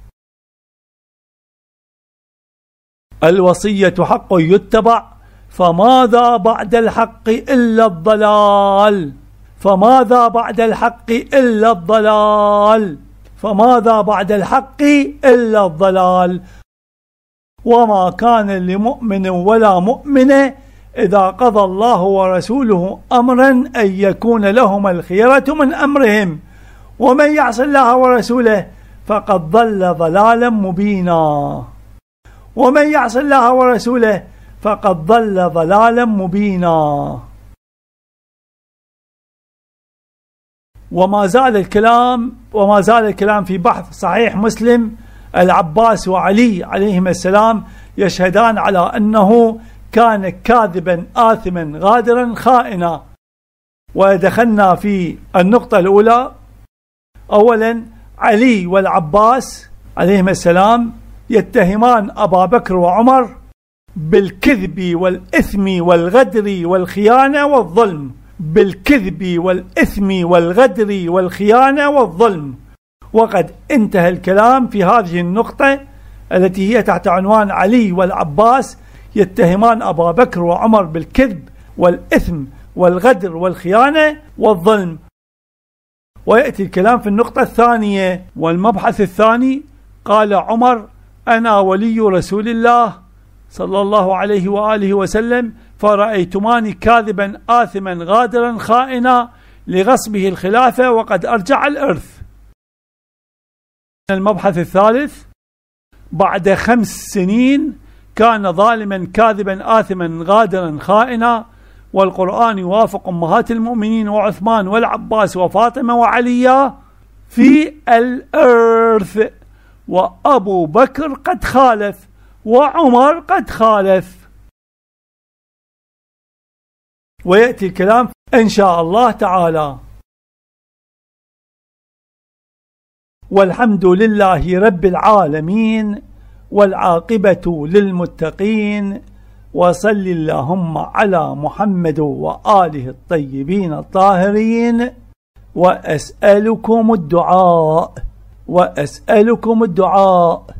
الوصية حق يتبع، فماذا بعد الحق إلا الضلال، فماذا بعد الحق إلا الضلال، فماذا بعد الحق إلا الضلال. وما كان لمؤمن ولا مؤمنة إذا قضى الله ورسوله أمرا أن يكون لهم الخيرة من أمرهم، ومن يعص الله ورسوله فقد ضل ضلالا مبينا، ومن يعص الله ورسوله فقد ضل ضلالا مبينا. وما زال الكلام في بحث صحيح مسلم. العباس وعلي عليهما السلام يشهدان على أنه كان كاذبا آثما غادرا خائنا. ودخلنا في النقطة الأولى. أولا، علي والعباس عليهما السلام يتهمان أبا بكر وعمر بالكذب والإثم والغدر والخيانة والظلم، بالكذب والإثم والغدر والخيانة والظلم. وقد انتهى الكلام في هذه النقطة التي هي تحت عنوان علي والعباس يتهمان أبا بكر وعمر بالكذب والإثم والغدر والخيانة والظلم. ويأتي الكلام في النقطة الثانية والمبحث الثاني. قال عمر: أنا ولي رسول الله صلى الله عليه وآله وسلم فرأيتماني كاذبا آثما غادرا خائنا لغصبه الخلافة وقد أرجع الإرث. المبحث الثالث: بعد 5 سنين كان ظالما كاذبا آثما غادرا خائنا، والقرآن يوافق أمهات المؤمنين وعثمان والعباس وفاطمة وعليا في الإرث، وأبو بكر قد خالف وعمر قد خالف. ويأتي الكلام إن شاء الله تعالى. والحمد لله رب العالمين، والعاقبة للمتقين، وصل اللهم على محمد وآله الطيبين الطاهرين. وأسألكم الدعاء